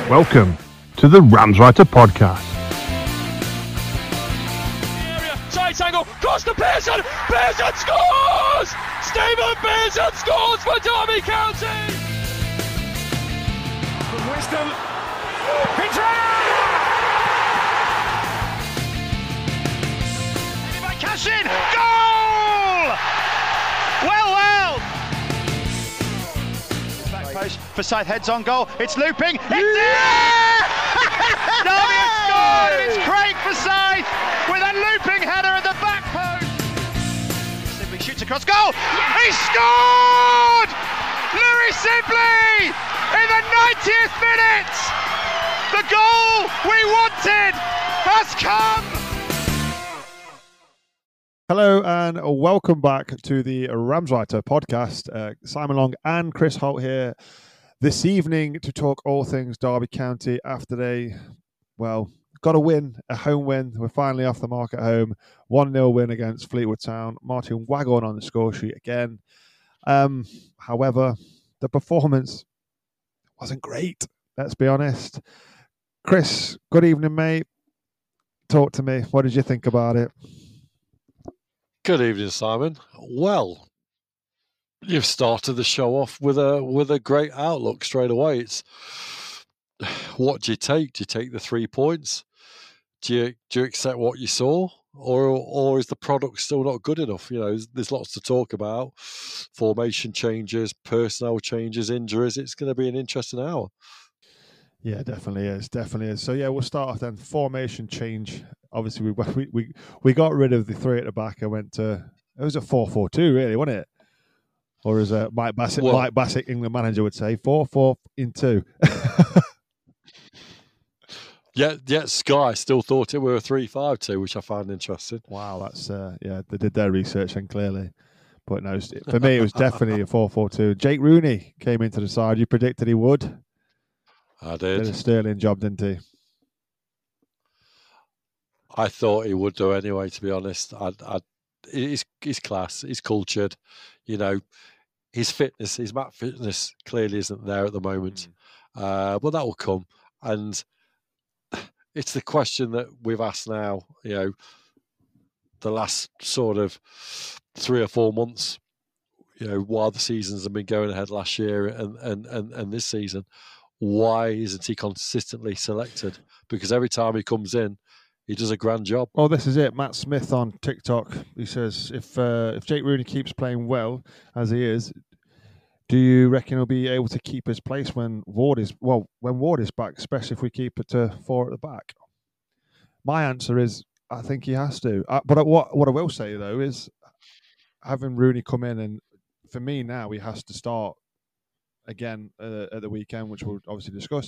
Welcome to the Ramswriter podcast. Tight angle, cross to Pearson. Pearson scores! Stephen Pearson scores for Derby County. From Wisdom, Peter! By Cashin, goal! Well. Back post, Forsyth heads on goal. It's looping. It's in! Derby has scored. It's Craig Forsyth with a looping header at the back post. Sibley shoots across goal. He scored! Louis Sibley in the 90th minute. The goal we wanted has come. Hello and welcome back to the Ramswriter podcast. Simon Long and Chris Holt here this evening to talk all things Derby County after they, got a win, a home win. We're finally off the mark at home. 1-0 win against Fleetwood Town. Martin Waghorn on the score sheet again. However, the performance wasn't great, let's be honest. Chris, good evening, mate. Talk to me. What did you think about it? Good evening, Simon. Well, you've started the show off with a great outlook straight away. It's what do you take? Do you take the 3 points? Do you accept what you saw, or is the product still not good enough? You know, there's lots to talk about: formation changes, personnel changes, injuries. It's going to be an interesting hour. Yeah, definitely is. So yeah, we'll start off then. Formation change. Obviously, we got rid of the three at the back and went to, it was a 4-4-2, really, wasn't it? Or as Mike Bassett, England manager, would say, 4-4-2. Yeah. Sky still thought it were a 3-5-2, which I found interesting. Wow, that's they did their research and clearly. But no, for me, it was definitely a 4-4-2. Jake Rooney came into the side. You predicted he would. I did. Did a sterling job, didn't he? I thought he would do anyway, to be honest. He's class, he's cultured. You know, his fitness, his mat fitness clearly isn't there at the moment. But that will come. And it's the question that we've asked now, you know, the last sort of 3 or 4 months, you know, while the seasons have been going ahead last year and this season. Why isn't he consistently selected? Because every time he comes in, he does a grand job. Well, this is it. Matt Smith on TikTok, he says, if Jake Rooney keeps playing well, as he is, do you reckon he'll be able to keep his place when Ward is back, especially if we keep it to 4 at the back? My answer is, I think he has to. But what I will say, though, is having Rooney come in, and for me now, he has to start again at the weekend, which we'll obviously discuss.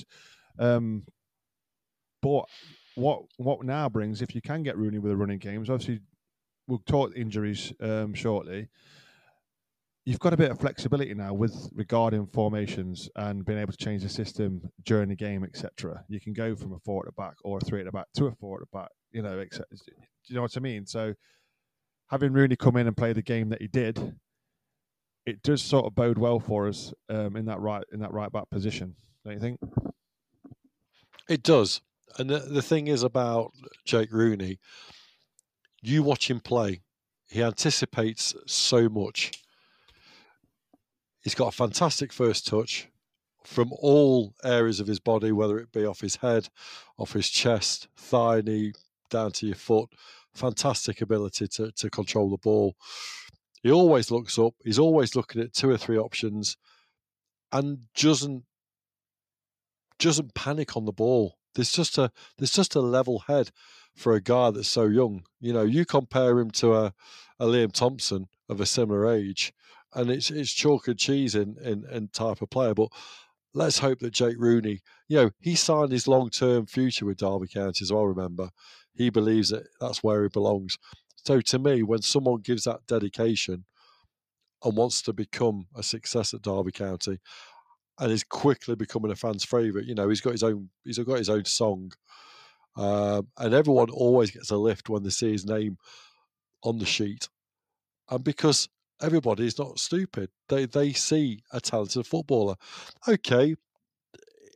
But what now brings, if you can get Rooney with the running games, obviously we'll talk injuries shortly. You've got a bit of flexibility now with regarding formations and being able to change the system during the game, etc. You can go from a 4 at the back or a 3 at the back to a 4 at the back, you know, do you know what I mean? So having Rooney come in and play the game that he did, it does sort of bode well for us in that right back position, don't you think? It does. And the thing is about Jake Rooney, you watch him play, he anticipates so much. He's got a fantastic first touch from all areas of his body, whether it be off his head, off his chest, thigh, knee, down to your foot. Fantastic ability to control the ball. He always looks up. He's always looking at 2 or 3 options and doesn't panic on the ball. There's just a level head for a guy that's so young. You know, you compare him to a Liam Thompson of a similar age, and it's chalk and cheese in type of player. But let's hope that Jake Rooney, you know, he signed his long-term future with Derby County as well, remember. He believes that that's where he belongs. So to me, when someone gives that dedication and wants to become a success at Derby County and is quickly becoming a fan's favourite, you know, he's got his own song. And everyone always gets a lift when they see his name on the sheet. And because everybody is not stupid, they see a talented footballer. Okay,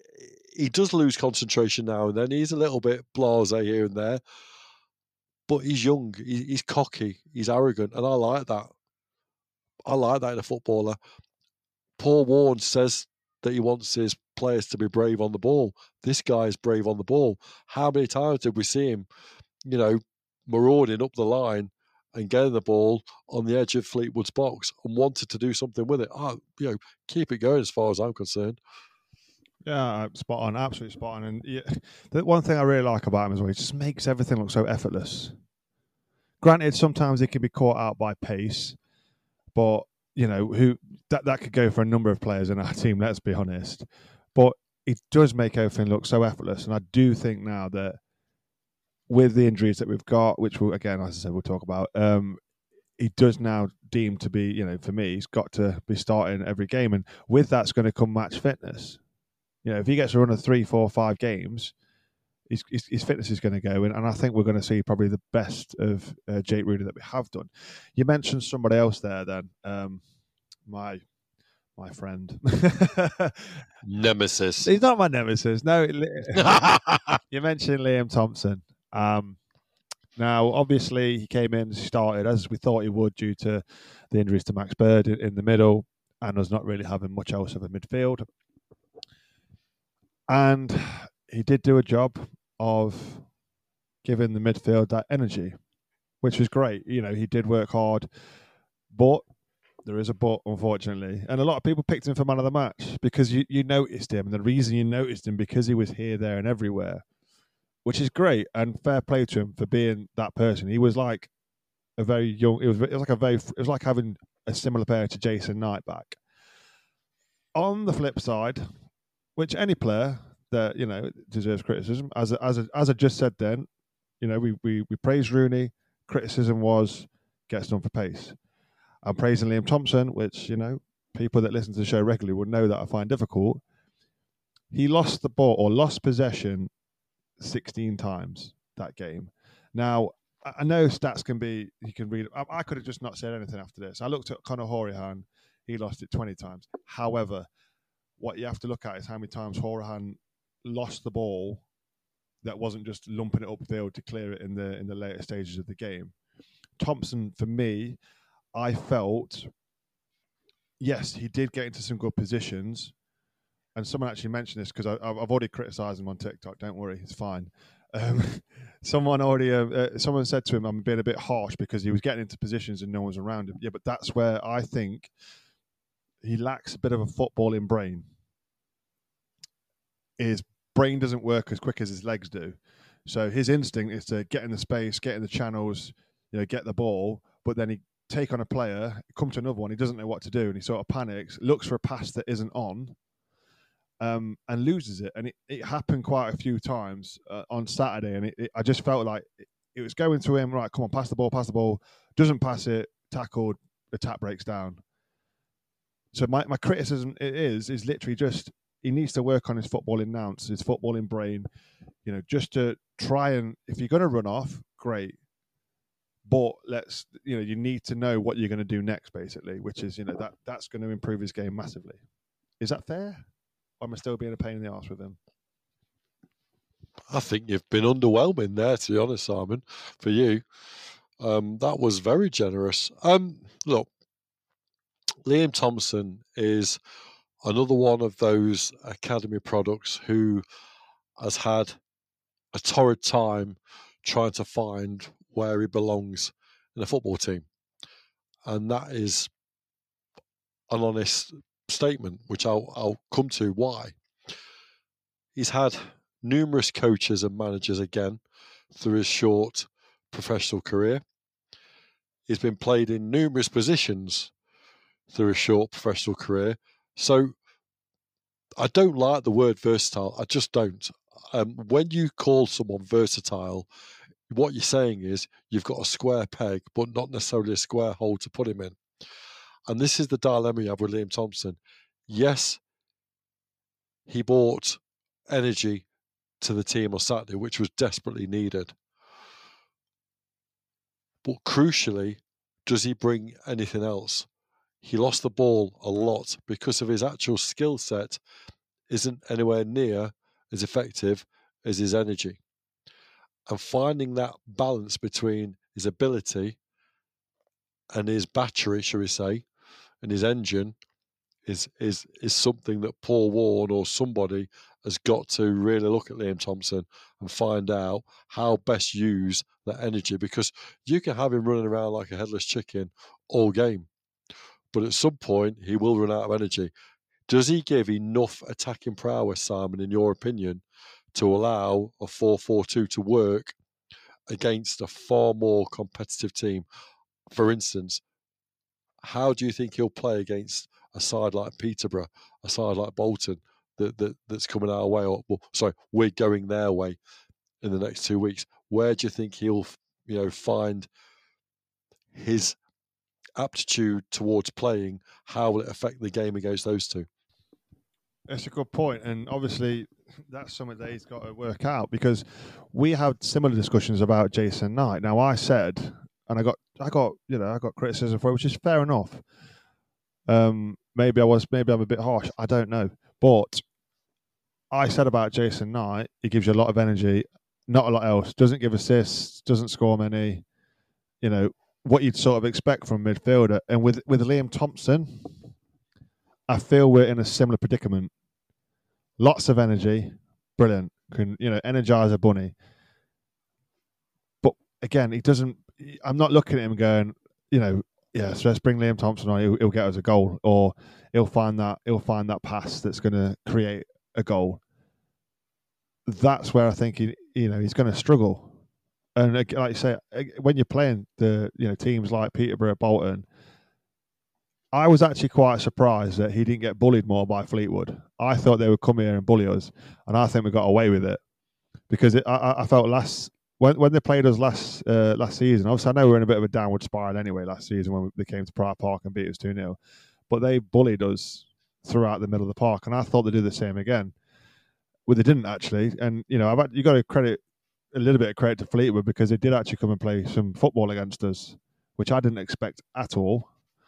he does lose concentration now and then. He's a little bit blasé here and there, but he's young, he's cocky, he's arrogant, and I like that. I like that in a footballer. Paul Warne says that he wants his players to be brave on the ball. This guy is brave on the ball. How many times did we see him, marauding up the line and getting the ball on the edge of Fleetwood's box and wanted to do something with it? Keep it going as far as I'm concerned. Yeah, spot on, absolutely spot on. And the one thing I really like about him as well, he just makes everything look so effortless. Granted, sometimes he can be caught out by pace, but that could go for a number of players in our team. Let's be honest, but it does make everything look so effortless. And I do think now that with the injuries that we've got, which we'll, again, as I said, we'll talk about, he does now deem to be, for me, he's got to be starting every game, and with that's going to come match fitness. If he gets to run 3, 4, 5 games, his fitness is going to go in, and I think we're going to see probably the best of Jake Rooney that we have done. You mentioned somebody else there, then my friend, nemesis. He's not my nemesis. No, you mentioned Liam Thompson. Now, obviously, he came in, started as we thought he would due to the injuries to Max Bird in the middle, and us not really having much else of a midfield. And he did do a job of giving the midfield that energy, which was great. He did work hard, but there is a but, unfortunately. And a lot of people picked him for man of the match because you noticed him. And the reason you noticed him because he was here, there, and everywhere, which is great. And fair play to him for being that person. He was like a very young. It was like having a similar player to Jason Knight back. On the flip side, which any player that deserves criticism, as I just said, then we praised Rooney. Criticism was gets done for pace. I'm praising Liam Thompson, which people that listen to the show regularly would know that I find difficult. He lost the ball or lost possession 16 times that game. Now I know stats can be you can read. I could have just not said anything after this. I looked at Conor Hourihane. He lost it 20 times. However, what you have to look at is how many times Hourihane lost the ball that wasn't just lumping it upfield to clear it in the later stages of the game. Thompson, for me, I felt, yes, he did get into some good positions, and someone actually mentioned this because I've already criticised him on TikTok. Don't worry, it's fine. Someone said to him, I'm being a bit harsh because he was getting into positions and no one was around him. Yeah, but that's where I think he lacks a bit of a footballing brain. His brain doesn't work as quick as his legs do. So his instinct is to get in the space, get in the channels, get the ball, but then he take on a player, come to another one, he doesn't know what to do, and he sort of panics, looks for a pass that isn't on, and loses it. And it happened quite a few times on Saturday, and I just felt like it was going to him, right, come on, pass the ball, doesn't pass it, tackled, the tap breaks down. So my criticism is literally just he needs to work on his footballing ounce, his footballing brain, just to try and, if you're going to run off, great. But you need to know what you're going to do next, basically, which is, that's going to improve his game massively. Is that fair? Or am I still being a pain in the arse with him? I think you've been underwhelming there, to be honest, Simon, for you. That was very generous. Look, Liam Thompson is another one of those academy products who has had a torrid time trying to find where he belongs in a football team. And that is an honest statement, which I'll come to why. He's had numerous coaches and managers again through his short professional career. He's been played in numerous positions through his short professional career. So I don't like the word versatile. I just don't. When you call someone versatile, what you're saying is you've got a square peg, but not necessarily a square hole to put him in. And this is the dilemma you have with Liam Thompson. Yes, he brought energy to the team on Saturday, which was desperately needed. But crucially, does he bring anything else? He lost the ball a lot because of his actual skill set isn't anywhere near as effective as his energy. And finding that balance between his ability and his battery, shall we say, and his engine is something that Paul Warne or somebody has got to really look at Liam Thompson and find out how best use that energy, because you can have him running around like a headless chicken all game, but at some point he will run out of energy. Does he give enough attacking prowess, Simon, in your opinion, to allow a 4-4-2 to work against a far more competitive team? For instance, how do you think he'll play against a side like Peterborough, a side like Bolton that's coming our way? Or, well, sorry, we're going their way in the next 2 weeks. Where do you think he'll, find his aptitude towards playing? How will it affect the game against those two? That's a good point, and obviously that's something that he's got to work out, because we had similar discussions about Jason Knight. Now, I said, and I got criticism for it, which is fair enough. Maybe I'm a bit harsh. I don't know, but I said about Jason Knight, he gives you a lot of energy, not a lot else. Doesn't give assists, doesn't score many. What you'd sort of expect from a midfielder. And with Liam Thompson, I feel we're in a similar predicament. Lots of energy, brilliant. Can energize a bunny. But again, he doesn't. I'm not looking at him going, so let's bring Liam Thompson on. He'll get us a goal, or he'll find that pass that's going to create a goal. That's where I think he's going to struggle. And like you say, when you're playing the teams like Peterborough, Bolton, I was actually quite surprised that he didn't get bullied more by Fleetwood. I thought they would come here and bully us, and I think we got away with it, because I felt when they played us last season. Obviously, I know we were in a bit of a downward spiral anyway last season when they came to Pride Park and beat us 2-0, but they bullied us throughout the middle of the park, and I thought they'd do the same again. Well, they didn't actually, and you got to credit a little bit of credit to Fleetwood, because they did actually come and play some football against us, which I didn't expect at all.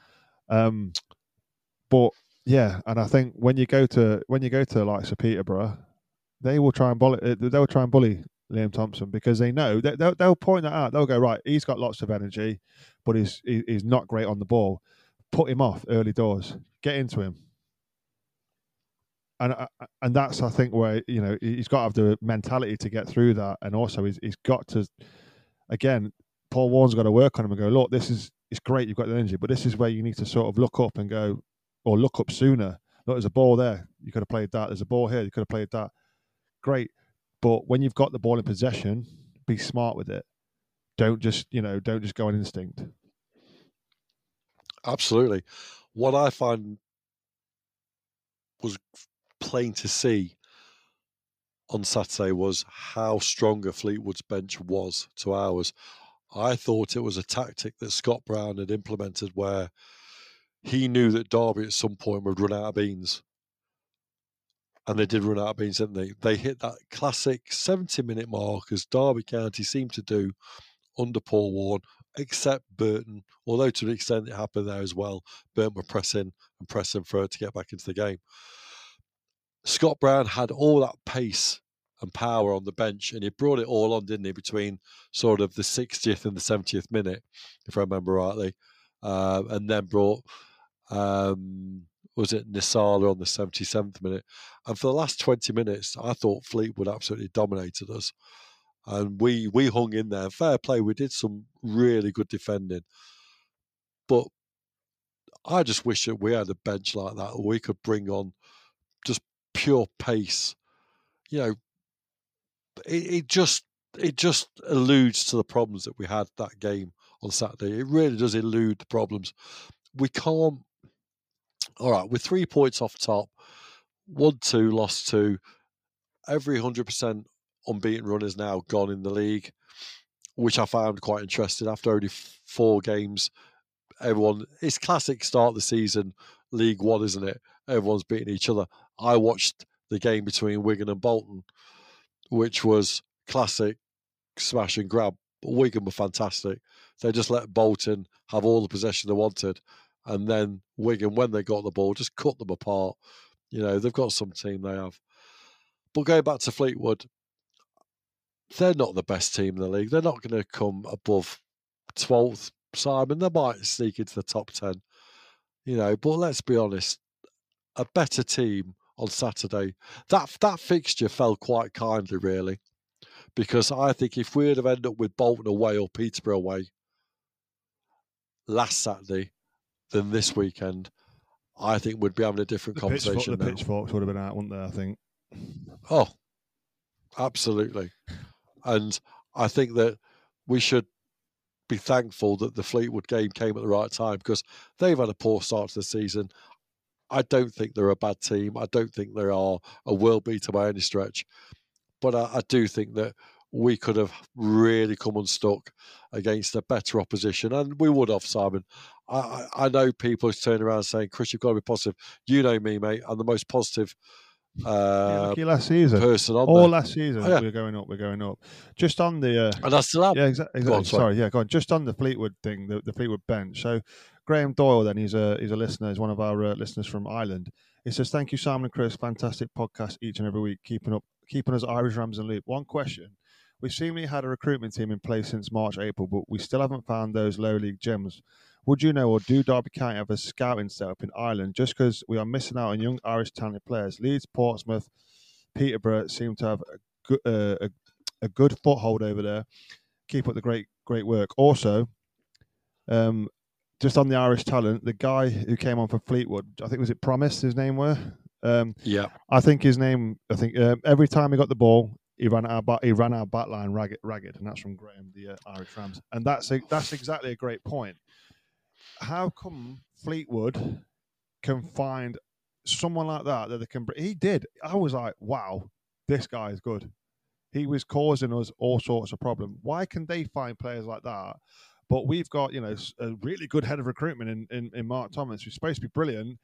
But yeah, and I think when you go to the likes of Peterborough, they will try and bully Liam Thompson, because they know they'll point that out. They'll go, right, he's got lots of energy, but he's not great on the ball. Put him off early doors. Get into him. And that's, I think, where he's got to have the mentality to get through that, and also he's got to, again, Paul Warne's got to work on him and go, look, it's great, you've got the energy, but this is where you need to sort of look up and go, or look up sooner. Look, there's a ball there, you could have played that. There's a ball here, you could have played that. Great, but when you've got the ball in possession, be smart with it. Don't just go on instinct. Absolutely. What I find was plain to see on Saturday was how stronger Fleetwood's bench was to ours. I thought it was a tactic that Scott Brown had implemented, where he knew that Derby at some point would run out of beans. And they did run out of beans, didn't they? They hit that classic 70-minute mark, as Derby County seemed to do under Paul Warne, except Burton, although to an extent it happened there as well. Burton were pressing for her to get back into the game. Scott Brown had all that pace and power on the bench, and he brought it all on, didn't he, between sort of the 60th and the 70th minute, if I remember rightly, and then brought, was it Nisala on the 77th minute? And for the last 20 minutes, I thought Fleetwood absolutely dominated us, and we hung in there. Fair play, we did some really good defending, but I just wish that we had a bench like that, where we could bring on just pure pace. It just alludes to the problems that we had that game on Saturday. It really does elude the problems. We can't. All right, with 3 points off top, 1-2, lost 2. Every 100% unbeaten run is now gone in the league, which I found quite interesting. After only 4 games, it's classic start of the season, League One, isn't it? Everyone's beating each other. I watched the game between Wigan and Bolton, which was classic smash and grab. But Wigan were fantastic. They just let Bolton have all the possession they wanted. And then Wigan, when they got the ball, just cut them apart. They've got some team, they have. But going back to Fleetwood, they're not the best team in the league. They're not going to come above 12th, Simon. They might sneak into the top 10, but let's be honest, a better team on Saturday, that fixture fell quite kindly, really, because I think if we'd have ended up with Bolton away or Peterborough away last Saturday than this weekend, I think we'd be having a different conversation. The pitchforks would have been out, wouldn't they, I think? Oh, absolutely. And I think that we should be thankful that the Fleetwood game came at the right time, because they've had a poor start to the season. I don't think they're a bad team. I don't think they are a world beater by any stretch. But I do think that we could have really come unstuck against a better opposition. And we would have, Simon. I know people who turn around saying, Chris, you've got to be positive. You know me, mate. I'm the most positive last season. Person on all there. Last season. Oh, yeah. We're going up. Just on the... and I still am. Yeah, exactly. Go on, sorry, yeah, go on. Just on the Fleetwood thing, the Fleetwood bench. So Graham Doyle, then, he's a listener. He's one of our listeners from Ireland. He says, thank you, Simon and Chris. Fantastic podcast each and every week, keeping us Irish Rams in loop. One question. We've seemingly had a recruitment team in place since March, April, but we still haven't found those lower league gems. Would you know, or do Derby County have a scouting setup in Ireland? Just because we are missing out on young Irish talented players. Leeds, Portsmouth, Peterborough seem to have a good foothold over there. Keep up the great work. Also, just on the Irish talent, the guy who came on for Fleetwood, I think, was it Promise, his name were? Yeah. I think every time he got the ball, he ran our back line ragged, and that's from Graham, the Irish Rams. And that's exactly a great point. How come Fleetwood can find someone like that they can... He did. I was like, wow, this guy is good. He was causing us all sorts of problems. Why can they find players like that? But we've got, a really good head of recruitment in Mark Thomas, who's supposed to be brilliant,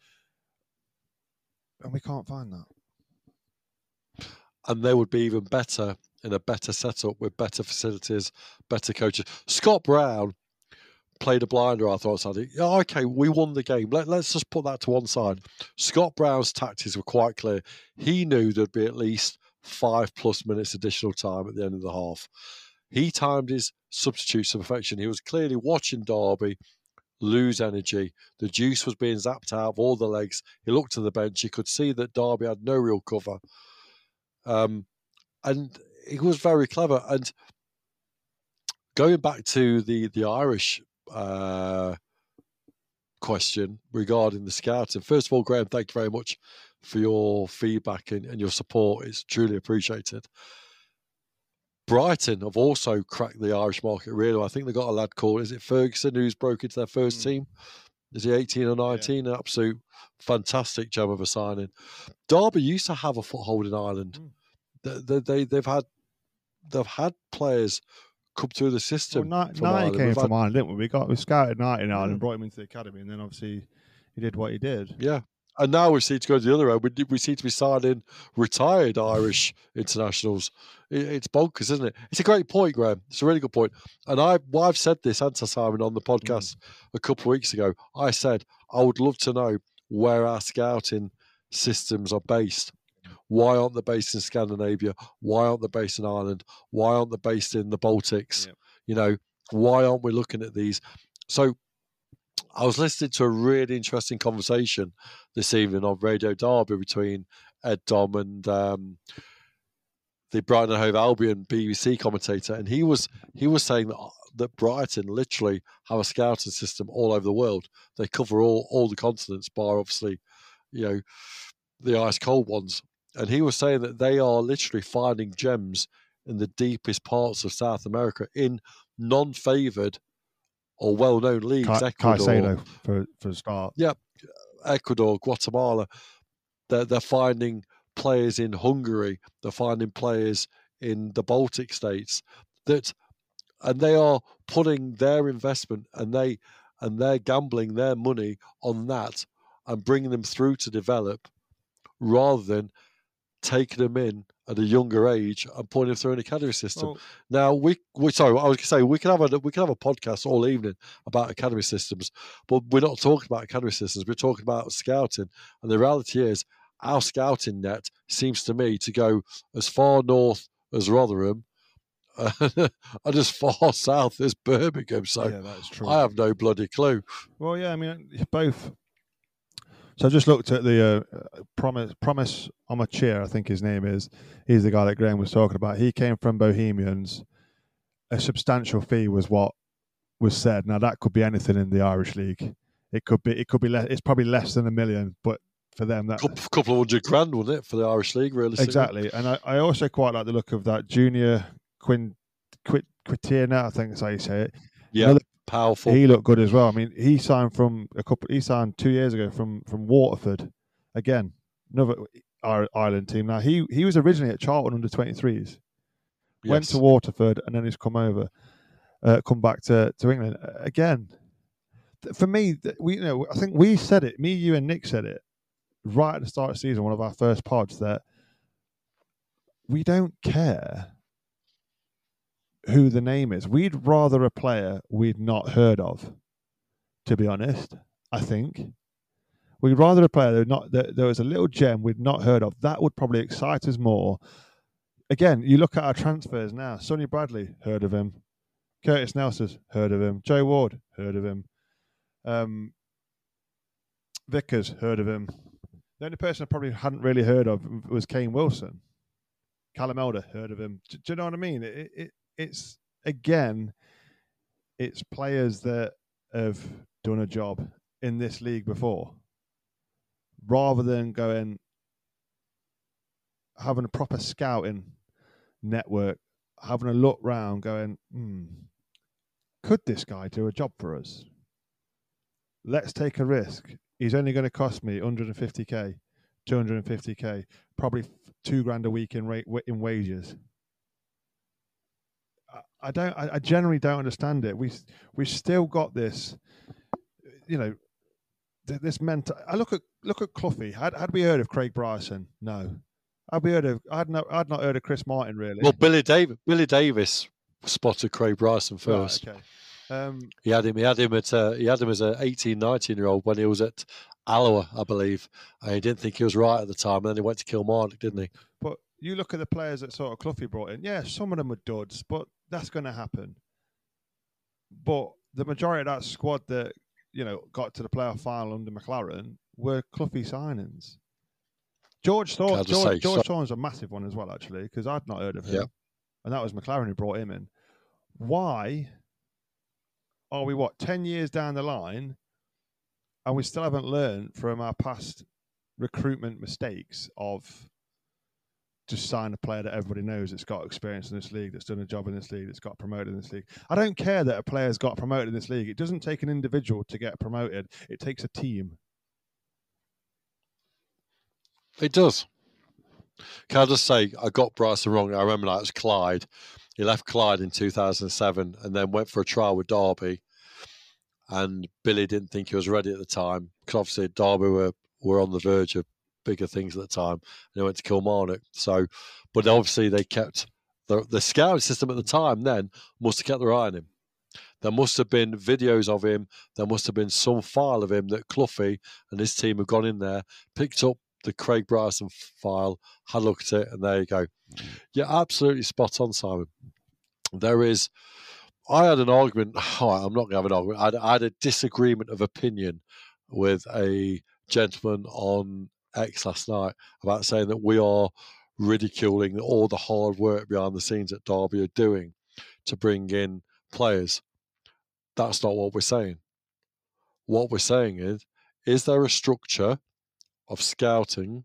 and we can't find that. And they would be even better in a better setup with better facilities, better coaches. Scott Brown played a blinder, I thought, Saturday. Yeah, okay, we won the game. Let's just put that to one side. Scott Brown's tactics were quite clear. He knew there'd be at least 5+ minutes additional time at the end of the half. He timed his substitutes to perfection. He was clearly watching Derby lose energy. The juice was being zapped out of all the legs. He looked to the bench. He could see that Derby had no real cover. And he was very clever. And going back to the Irish question regarding the scouting. First of all, Graham, thank you very much for your feedback and your support. It's truly appreciated. Brighton have also cracked the Irish market really. I think they got a lad called, is it Ferguson, who's broke into their first team? Is he 18 or 19? Yeah. An absolute fantastic job of a signing. Derby used to have a foothold in Ireland. They've had players come through the system. Well, Knight came from Ireland, didn't we? We scouted Knight in Ireland, brought him into the academy, and then obviously he did what he did. Yeah. And now we seem to go to the other end. We seem to be signing retired Irish internationals. It's bonkers, isn't it? It's a great point, Graham. It's a really good point. And I've said this, Anta Simon, on the podcast a couple of weeks ago. I said, I would love to know where our scouting systems are based. Why aren't they based in Scandinavia? Why aren't they based in Ireland? Why aren't they based in the Baltics? Yeah. Why aren't we looking at these? So I was listening to a really interesting conversation this evening on Radio Derby between Ed Dom and the Brighton and Hove Albion BBC commentator, and he was saying that Brighton literally have a scouting system all over the world. They cover all the continents, bar obviously, the ice cold ones. And he was saying that they are literally finding gems in the deepest parts of South America in non-favoured or well-known leagues. Ecuador, Caicedo for a start. Yeah, Ecuador, Guatemala. They're finding players in Hungary. They're finding players in the Baltic states and they are putting their investment and they're gambling their money on that and bringing them through to develop, rather than taking them in at a younger age and putting them through an academy system. Now, we can have a podcast all evening about academy systems, but we're not talking about academy systems. We're talking about scouting. And the reality is, our scouting net seems to me to go as far north as Rotherham and as far south as Birmingham. So Yeah, that's true. I have no bloody clue. Well, yeah, I mean, both. So I just looked at the Promise Omachir, I think his name is. He's the guy that Graham was talking about. He came from Bohemians. A substantial fee was what was said. Now that could be anything in the Irish League. It could be less. It's probably less than $1 million, but for them, that couple of $100,000, wouldn't it, for the Irish League, really? Exactly. And I also quite like the look of that Junior Quitina, I think that's how you say it. Yeah, powerful. He looked good as well. I mean, he signed 2 years ago from Waterford. Again, another Ireland team. Now he was originally at Charlton under 23s. Yes. Went to Waterford and then he's come back to England again. For me, I think we said it. Me, you, and Nick said it right at the start of the season. One of our first pods that we don't care who the name is. We'd rather a player we'd not heard of. To be honest, I think we'd rather a player that there was a little gem we'd not heard of. That would probably excite us more. Again, you look at our transfers now. Sonny Bradley, heard of him. Curtis Nelson's heard of him. Joe Ward, heard of him. Vickers, heard of him. The only person I probably hadn't really heard of was Kane Wilson. Callum Elder, heard of him. Do you know what I mean? It's players that have done a job in this league before, rather than having a proper scouting network, having a look round, going, could this guy do a job for us? Let's take a risk. He's only going to cost me 150k, 250k, probably $2,000 a week in wages. I generally don't understand it. We still got this, this mental. I look at Cloughie. Had we heard of Craig Bryson? No. I'd not heard of Chris Martin, really. Well, Billy Davis spotted Craig Bryson first. Right, okay. He had him as an 18, 19-year-old when he was at Alloa, I believe. And he didn't think he was right at the time, and then he went to Kilmarnock, didn't he? But you look at the players that sort of Cloughie brought in. Yeah, some of them were duds, but that's going to happen. But the majority of that squad that got to the playoff final under McLaren were Cloughie signings. George Thorne's a massive one as well, actually, because I'd not heard of him. Yeah. And that was McLaren who brought him in. Why are we, 10 years down the line, and we still haven't learned from our past recruitment mistakes of just sign a player that everybody knows that's got experience in this league, that's done a job in this league, that's got promoted in this league? I don't care that a player's got promoted in this league. It doesn't take an individual to get promoted. It takes a team. It does. Can I just say, I got Bryson wrong. I remember that was Clyde. He left Clyde in 2007 and then went for a trial with Derby. And Billy didn't think he was ready at the time, because obviously Derby were on the verge of bigger things at the time. And they went to Kilmarnock. So, but obviously they kept the scouting system at the time. Then must have kept their eye on him. There must have been videos of him. There must have been some file of him that Cloughie and his team have gone in there, picked up the Craig Bryson file, had a look at it, and there you go. You're absolutely spot on, Simon. I had an argument. I'm not going to have an argument. I had a disagreement of opinion with a gentleman on X last night about saying that we are ridiculing all the hard work behind the scenes that Derby are doing to bring in players. That's not what we're saying. What we're saying is there a structure of scouting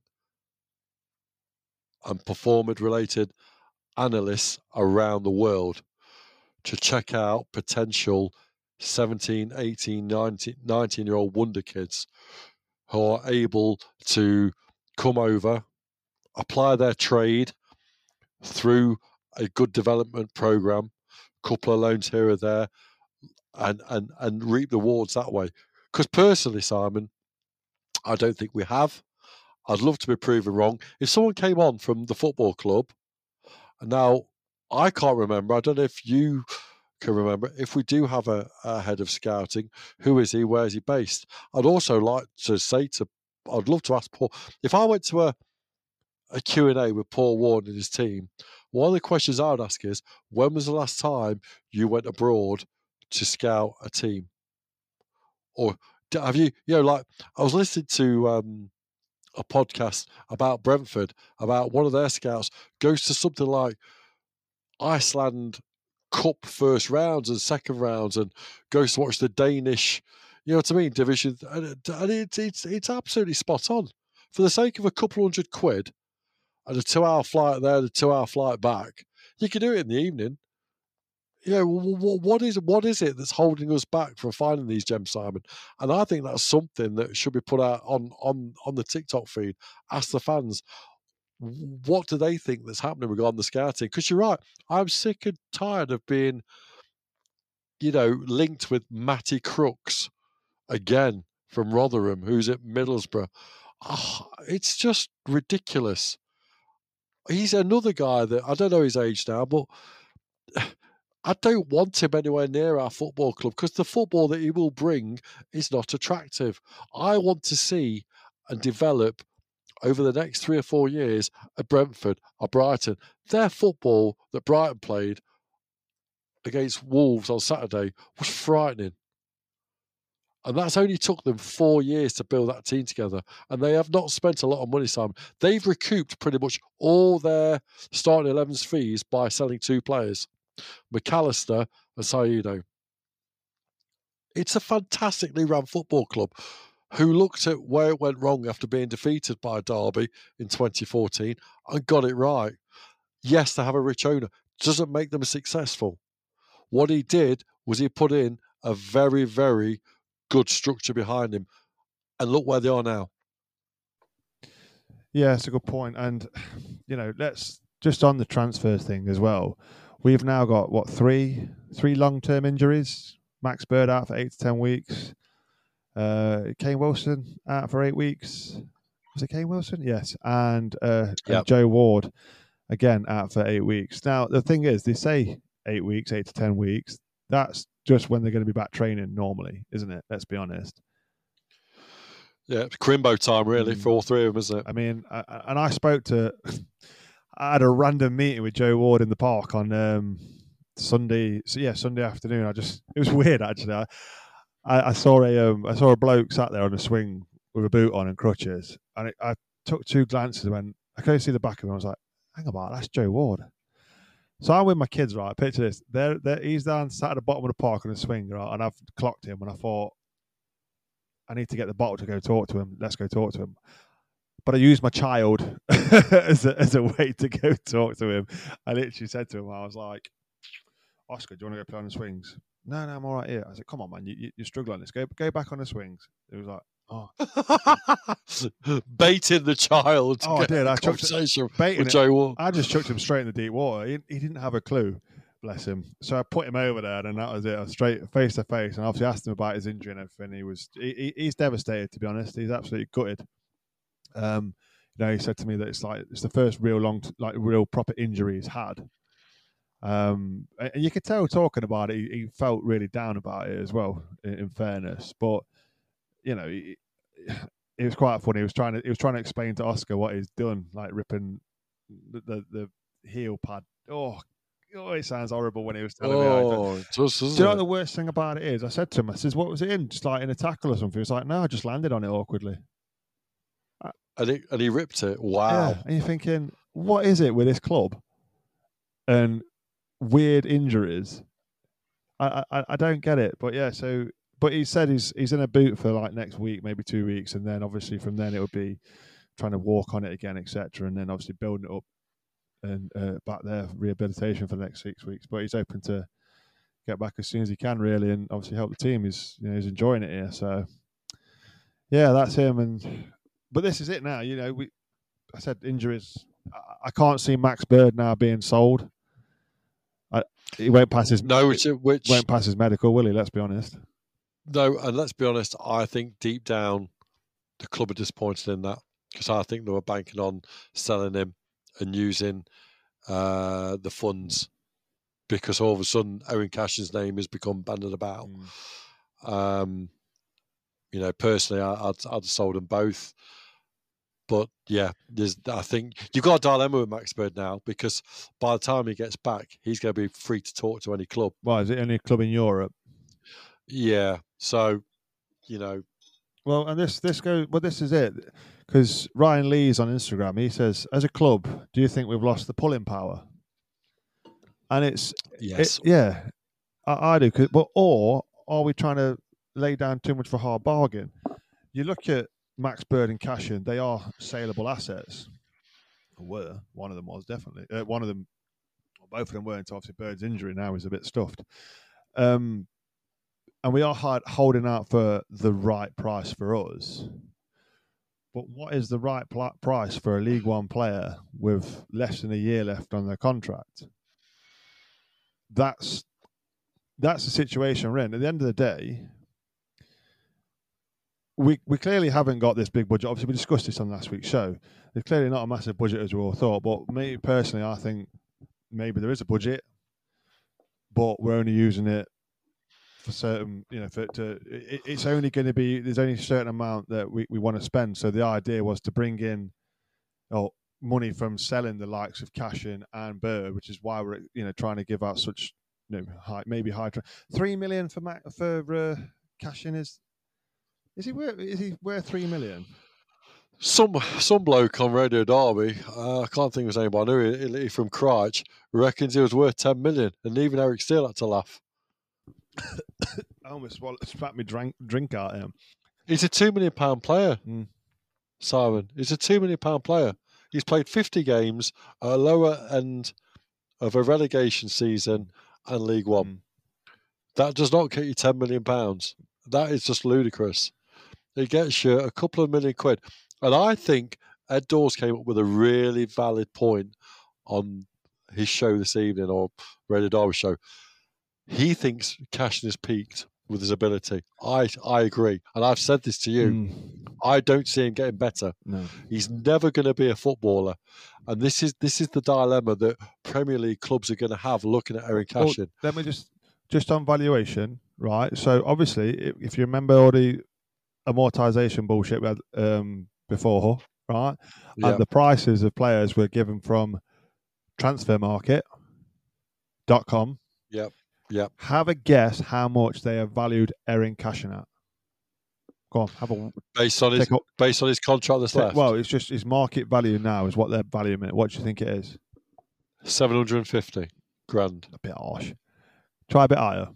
and performance-related analysts around the world to check out potential 17, 18, 19-year-old wonder kids who are able to come over, apply their trade through a good development program, couple of loans here or there, and reap the rewards that way. Because personally, Simon, I don't think we have. I'd love to be proven wrong. If someone came on from the football club, now I can't remember, I don't know if you can remember, if we do have a head of scouting, who is he, where is he based? I'd also like to say to I'd love to ask Paul. If I went to a Q&A with Paul Ward and his team, one of the questions I would ask is, when was the last time you went abroad to scout a team? Or have you, like, I was listening to a podcast about Brentford, about one of their scouts goes to something like Iceland Cup first rounds and second rounds and goes to watch the Danish, you know what I mean, division. And it's absolutely spot on. For the sake of a couple £100 and a 2-hour flight there and a 2-hour flight back, you can do it in the evening. What is it that's holding us back from finding these gems, Simon? And I think that's something that should be put out on the TikTok feed. Ask the fans, what do they think that's happening regarding the scouting? Because you're right, I'm sick and tired of being, linked with Matty Crooks again from Rotherham, who's at Middlesbrough. Oh, it's just ridiculous. He's another guy that, I don't know his age now, but I don't want him anywhere near our football club because the football that he will bring is not attractive. I want to see and develop over the next 3 or 4 years at Brentford or Brighton. Their football that Brighton played against Wolves on Saturday was frightening. And that's only took them 4 years to build that team together. And they have not spent a lot of money, Simon. They've recouped pretty much all their starting 11's fees by selling 2 players, McAllister and Saido. It's a fantastically run football club who looked at where it went wrong after being defeated by Derby in 2014 and got it right. Yes, they have a rich owner. Doesn't make them successful. What he did was he put in a very, very good structure behind him. And look where they are now. Yeah, it's a good point. And, let's just on the transfers thing as well. We've now got, 3 long-term injuries. Max Bird out for 8 to 10 weeks. Kane Wilson out for 8 weeks. Was it Kane Wilson? Yes. And Joe Ward, again, out for 8 weeks. Now, the thing is, they say 8 weeks, 8 to 10 weeks. That's just when they're going to be back training normally, isn't it? Let's be honest. Yeah, Crimbo time, really, for all 3 of them, isn't it? I mean, I spoke to... I had a random meeting with Joe Ward in the park on Sunday. So yeah, Sunday afternoon. It was weird actually. I saw a bloke sat there on a swing with a boot on and crutches, and I took 2 glances when I couldn't see the back of him. I was like, "Hang about, that's Joe Ward." So I'm with my kids, right? Picture this: he's down sat at the bottom of the park on a swing, right? And I've clocked him, and I thought, I need to get the bottle to go talk to him. Let's go talk to him. But I used my child as a way to go talk to him. I literally said to him, I was like, "Oscar, do you want to go play on the swings?" No, I'm all right here. I said, "Come on, man, you're struggling. Let's go back on the swings." It was like, oh. Baiting the child. Oh, I did. I conversation with Joe Ward. I just chucked him straight in the deep water. He didn't have a clue, bless him. So I put him over there, and that was it. I was straight face to face, and obviously asked him about his injury and everything. He's devastated, to be honest. He's absolutely gutted. He said to me that it's the first real proper injury he's had. And you could tell talking about it, he felt really down about it as well. In fairness, but it was quite funny. He was trying to explain to Oscar what he's done, like ripping the heel pad. Oh, it sounds horrible when he was telling me. It does, do you know what the worst thing about it is? I said to him, I says, "What was it in? Just like in a tackle or something?" He was like, "No, I just landed on it awkwardly." And he ripped it. Wow. Yeah. And you're thinking, what is it with this club and weird injuries? I don't get it. But yeah, but he said he's in a boot for like next week, maybe 2 weeks, and then obviously from then it would be trying to walk on it again, etc., and then obviously building it up and back there rehabilitation for the next 6 weeks. But he's open to get back as soon as he can, really, and obviously help the team. He's enjoying it here. So yeah, that's him. But this is it now. I said injuries. I can't see Max Bird now being sold. He won't pass his won't pass his medical, will he? Let's be honest. No, and let's be honest. I think deep down, the club are disappointed in that because I think they were banking on selling him and using the funds because all of a sudden Owen Cash's name has become bandied about. personally, I'd have sold them both. But yeah, I think you've got a dilemma with Max Bird now, because by the time he gets back, he's going to be free to talk to any club. Well, is it any club in Europe? Yeah. So, Well, and this goes. Well, this is it, because Ryan Lee's on Instagram. He says, as a club, do you think we've lost the pulling power? And it's yes, I do. Or are we trying to lay down too much for a hard bargain? You look at Max Bird and Cashin; they are saleable assets. Were one of them was definitely one of them. Both of them weren't. Obviously, Bird's injury now is a bit stuffed. And we are holding out for the right price for us. But what is the right price for a League One player with less than a year left on their contract? That's the situation we're in. At the end of the day, we clearly haven't got this big budget. Obviously, we discussed this on last week's show. There's clearly not a massive budget as we all thought. But me personally, I think maybe there is a budget, but we're only using it for certain, it's only going to be, there's only a certain amount that we want to spend. So the idea was to bring in money from selling the likes of Cashin and Bird, which is why we're trying to give out such high 3 million for Cashin. Is he worth 3 million? Some bloke on Radio Derby, I can't think of his name, but I knew he from Crouch, reckons he was worth 10 million, and even Eric Steele had to laugh. I almost spat me drink out him. He's a £2 million player, Simon. He's a £2 million player. He's played 50 games at a lower end of a relegation season and League One. That does not get you £10 million. That is just ludicrous. It gets you a couple of £1 million. And I think Ed Dawes came up with a really valid point on his show this evening, or Radio Derby show. He thinks Cashin has peaked with his ability. I agree. And I've said this to you. I don't see him getting better. No. He's never going to be a footballer. And this is the dilemma that Premier League clubs are going to have looking at Aaron Cashin. Well, let me just on valuation, right? So obviously, if you remember all the amortization bullshit we had before, right? Yeah. And the prices of players were given from transfermarket.com. Yep. Have a guess how much they have valued Aaron Cashin at. Go on, have a based on his contract that's left. Well, it's just his market value now is what they're valuing it. What do you think it is? 750 grand. A bit harsh. Try a bit higher.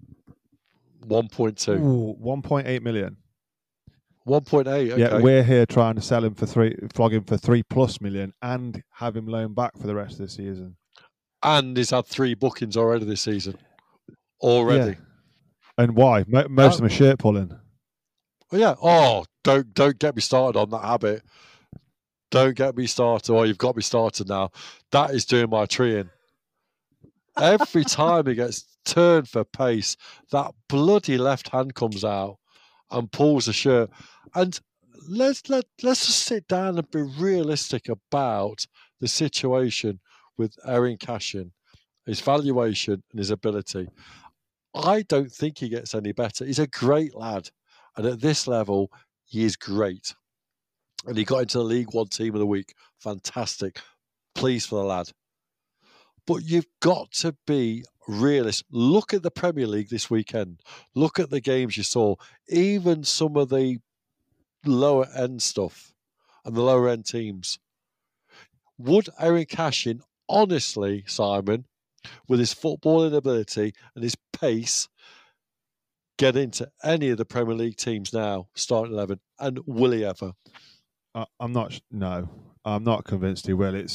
1.2. Ooh, 1.8 million. 1.8. Okay. Yeah, we're here trying to sell him flog him for 3+ million, and have him loaned back for the rest of the season. And he's had 3 bookings already this season. Already. Yeah. And why? Most of them are shirt pulling. Well, yeah. Oh, don't get me started on that habit. Don't get me started. Oh, you've got me started now. That is doing my treeing. Every time he gets turned for pace, that bloody left hand comes out and pulls the shirt. And let's just sit down and be realistic about the situation with Aaron Cashin, his valuation and his ability. I don't think he gets any better. He's a great lad. And at this level, he is great. And he got into the League One Team of the Week. Fantastic. Pleased for the lad. But you've got to be realist. Look at the Premier League this weekend. Look at the games you saw. Even some of the lower end stuff and the lower end teams. Would Aaron Cashin, honestly, Simon, with his footballing ability and his pace, get into any of the Premier League teams now, starting 11? And will he ever? I'm not convinced he will.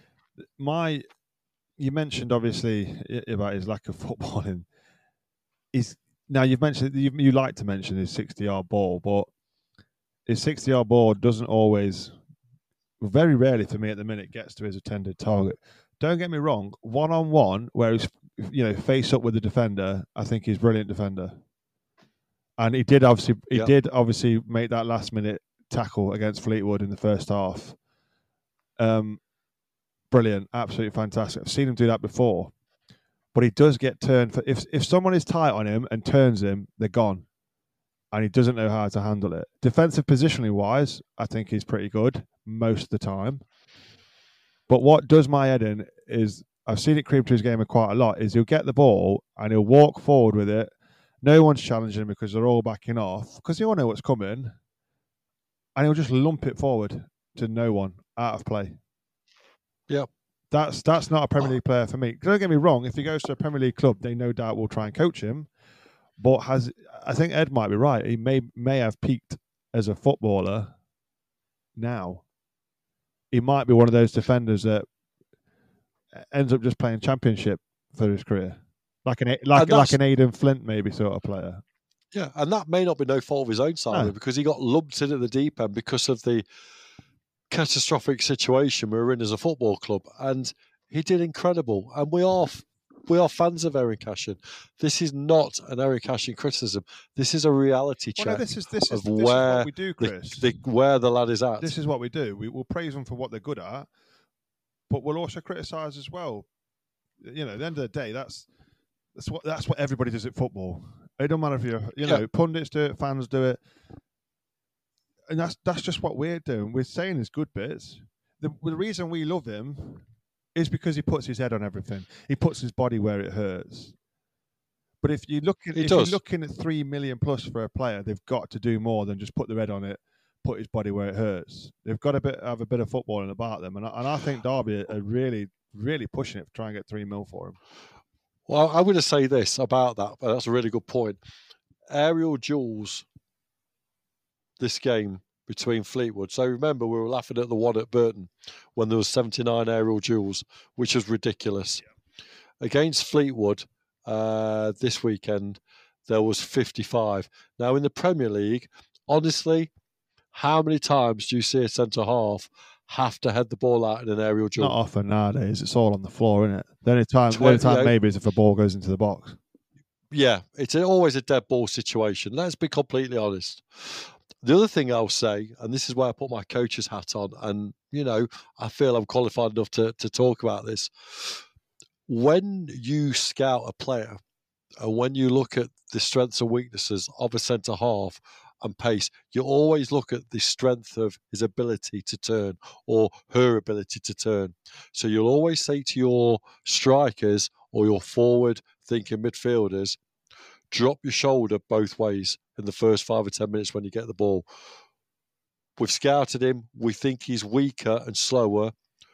You mentioned obviously about his lack of footballing. You've mentioned you like to mention his 60-yard ball, but his 60-yard ball doesn't always, very rarely for me at the minute, gets to his intended target. Don't get me wrong, one-on-one, where he's face up with the defender, I think he's a brilliant defender. And he did obviously make that last-minute tackle against Fleetwood in the first half. Brilliant, absolutely fantastic. I've seen him do that before, but he does get turned for if someone is tight on him and turns him, they're gone. and he doesn't know how to handle it. Defensive positionally wise, I think he's pretty good most of the time. But what does my head in is, I've seen it creep to his game quite a lot, is he'll get the ball and he'll walk forward with it. No one's challenging him because they're all backing off, because they all know what's coming. And he'll just lump it forward to no one, out of play. Yep. That's not a Premier League player for me. Don't get me wrong, if he goes to a Premier League club, they no doubt will try and coach him. But I think Ed might be right. He may have peaked as a footballer now. He might be one of those defenders that ends up just playing Championship for his career, like an Aidan Flint maybe sort of player. Yeah, and that may not be no fault of his own, Simon, because he got lumped in at the deep end because of the catastrophic situation we were in as a football club, and he did incredible. And we are fans of Aaron Cashin. This is not an Aaron Cashin criticism. This is a reality check this is where what we do, Chris. Where the lad is at. This is what we do. We will praise them for what they're good at, but we'll also criticise as well. You know, at the end of the day, that's what everybody does at football. It don't matter if you're, pundits do it, fans do it, and that's just what we're doing. We're saying his good bits. The reason we love him is because he puts his head on everything. He puts his body where it hurts. But if you're looking at 3 million plus for a player, they've got to do more than just put their head on it, put his body where it hurts. They've got to have a bit of footballing about them, and I think Derby are really, really pushing it to try and get 3 mil for him. Well, I'm going to say this about that, but that's a really good point. Aerial duels this game between Fleetwood. So remember, we were laughing at the one at Burton when there was 79 aerial duels, which was ridiculous. Yeah. Against Fleetwood this weekend, there was 55. Now, in the Premier League, honestly, how many times do you see a centre-half have to head the ball out in an aerial duel? Not often nowadays. It's all on the floor, isn't it? The only time maybe is if a ball goes into the box. Yeah, it's always a dead ball situation. Let's be completely honest. The other thing I'll say, and this is where I put my coach's hat on, and, I feel I'm qualified enough to talk about this. When you scout a player, and when you look at the strengths and weaknesses of a centre-half and pace, you always look at the strength of his ability to turn or her ability to turn. So you'll always say to your strikers or your forward-thinking midfielders, drop your shoulder both ways in the first 5 or 10 minutes when you get the ball. We've scouted him. We think he's weaker and slower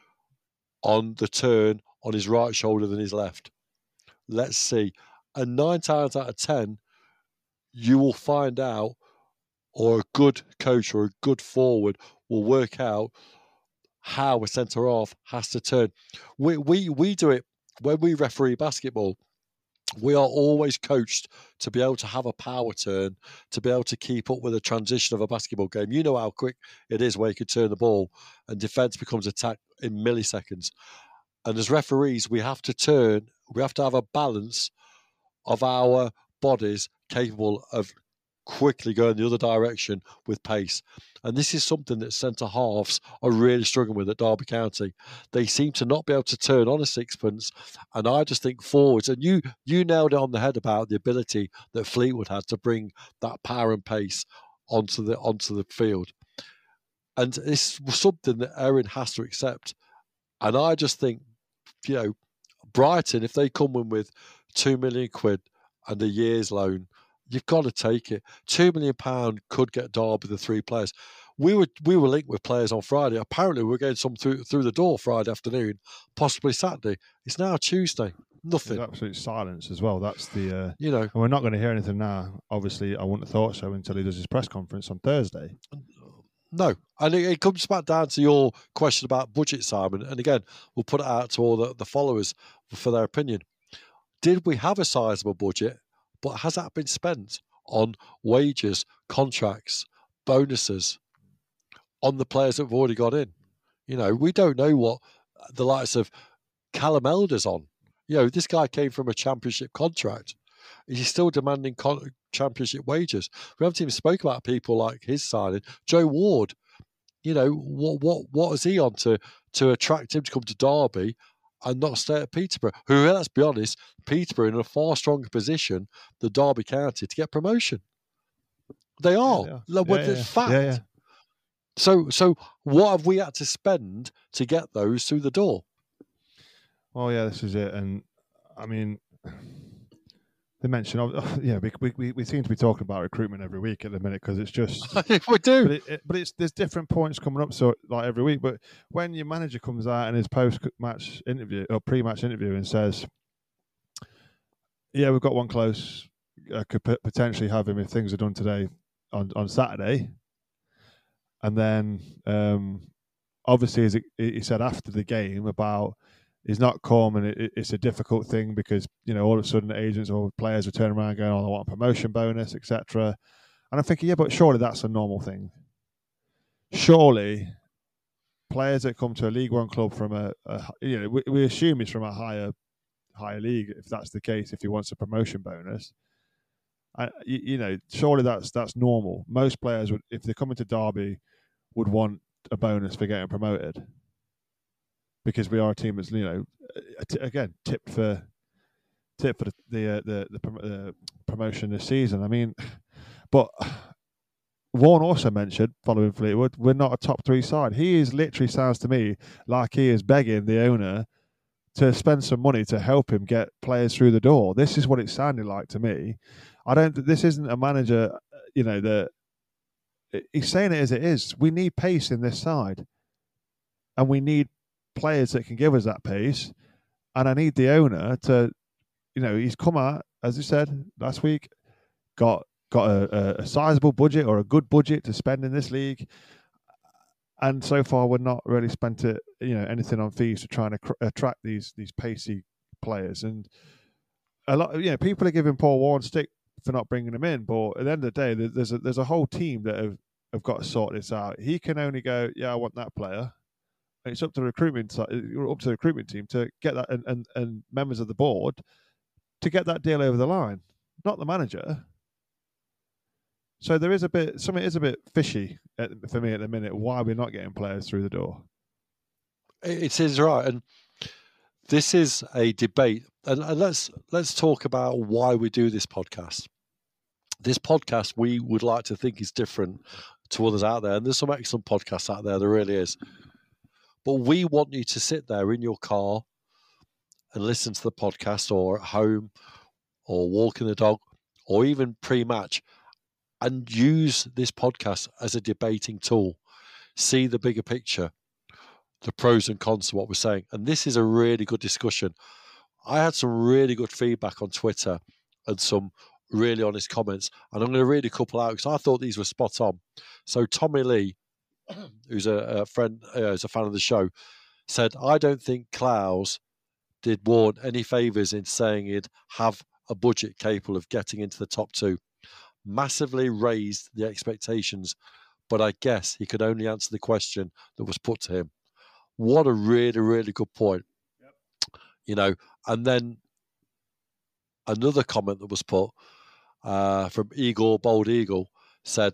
on the turn on his right shoulder than his left. Let's see. And 9 times out of 10, you will find out, or a good coach or a good forward will work out how a centre-half has to turn. We do it when we referee basketball. We are always coached to be able to have a power turn, to be able to keep up with the transition of a basketball game. You know how quick it is where you can turn the ball and defence becomes attack in milliseconds. And as referees, we have to have a balance of our bodies capable of quickly going the other direction with pace. And this is something that centre-halves are really struggling with at Derby County. They seem to not be able to turn on a sixpence. And I just think forwards, and you nailed it on the head about the ability that Fleetwood had to bring that power and pace onto the field. And it's something that Aaron has to accept. And I just think, Brighton, if they come in with £2 million and a year's loan, you've got to take it. £2 million could get Derby the 3 players. We were linked with players on Friday. Apparently, we're getting some through the door Friday afternoon, possibly Saturday. It's now Tuesday. Nothing. There's absolute silence as well. That's the and we're not going to hear anything now. Obviously, I wouldn't have thought so until he does his press conference on Thursday. No, and it comes back down to your question about budget, Simon. And again, we'll put it out to all the followers for their opinion. Did we have a sizable budget? But has that been spent on wages, contracts, bonuses, on the players that have already got in? We don't know what the likes of Callum Elder's on. This guy came from a championship contract. He's still demanding championship wages. We haven't even spoke about people like his signing, Joe Ward. What is he on to attract him to come to Derby and not stay at Peterborough, who, let's be honest, Peterborough in a far stronger position than Derby County to get promotion. They are. Yeah, Like, yeah. it's fact. Yeah. So what have we had to spend to get those through the door? Oh yeah, this is it. And I mean, they mentioned, we seem to be talking about recruitment every week at the minute because it's just we do. But there's different points coming up, so like every week. But when your manager comes out in his post-match interview or pre-match interview and says, "Yeah, we've got one close, could potentially have him if things are done today on Saturday," and then obviously, as he said after the game about. He's not calm, and it's a difficult thing because all of a sudden agents or players are turning around going, "Oh, I want a promotion bonus, etc." And I'm thinking, yeah, but surely that's a normal thing. Surely, players that come to a League One club from we assume he's from a higher league if that's the case. If he wants a promotion bonus, surely that's normal. Most players would, if they're coming to Derby, would want a bonus for getting promoted. Because we are a team that's again tipped for the promotion this season. I mean, but Vaughan also mentioned following Fleetwood, we're not a top 3 side. He literally sounds to me like he is begging the owner to spend some money to help him get players through the door. This is what it sounded like to me. This isn't a manager, that he's saying it as it is. We need pace in this side, and we need players that can give us that pace, and I need the owner to, he's come out, as you said last week, got a sizable budget or a good budget to spend in this league, and so far we're not really spent it, anything on fees to try and attract these pacey players. And a lot, people are giving Paul Warren stick for not bringing him in, but at the end of the day, there's a whole team that have got to sort this out. He can only go, yeah, I want that player. And it's up to the recruitment team to get that, and members of the board to get that deal over the line, not the manager. So something is a bit fishy for me at the minute. Why we're not getting players through the door? It is right, and this is a debate. And let's talk about why we do this podcast. This podcast we would like to think is different to others out there, and there's some excellent podcasts out there. There really is. But we want you to sit there in your car and listen to the podcast, or at home, or walking the dog, or even pre-match, and use this podcast as a debating tool. See the bigger picture, the pros and cons of what we're saying. And this is a really good discussion. I had some really good feedback on Twitter and some really honest comments. And I'm going to read a couple out because I thought these were spot on. So Tommy Lee, who's a friend, is a fan of the show, said, I don't think Klaus did Warren any favours in saying he'd have a budget capable of getting into the top 2. Massively raised the expectations, but I guess he could only answer the question that was put to him. What a really, really good point. Yep. And then another comment that was put from Igor Bold Eagle said,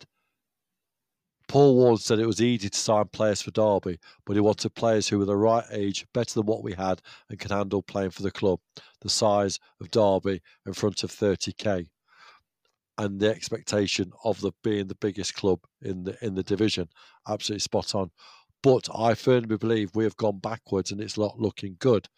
Paul Warren said it was easy to sign players for Derby, but he wanted players who were the right age, better than what we had, and could handle playing for the club, the size of Derby in front of 30k, and the expectation of being the biggest club in the division. Absolutely spot on. But I firmly believe we have gone backwards, and it's not looking good.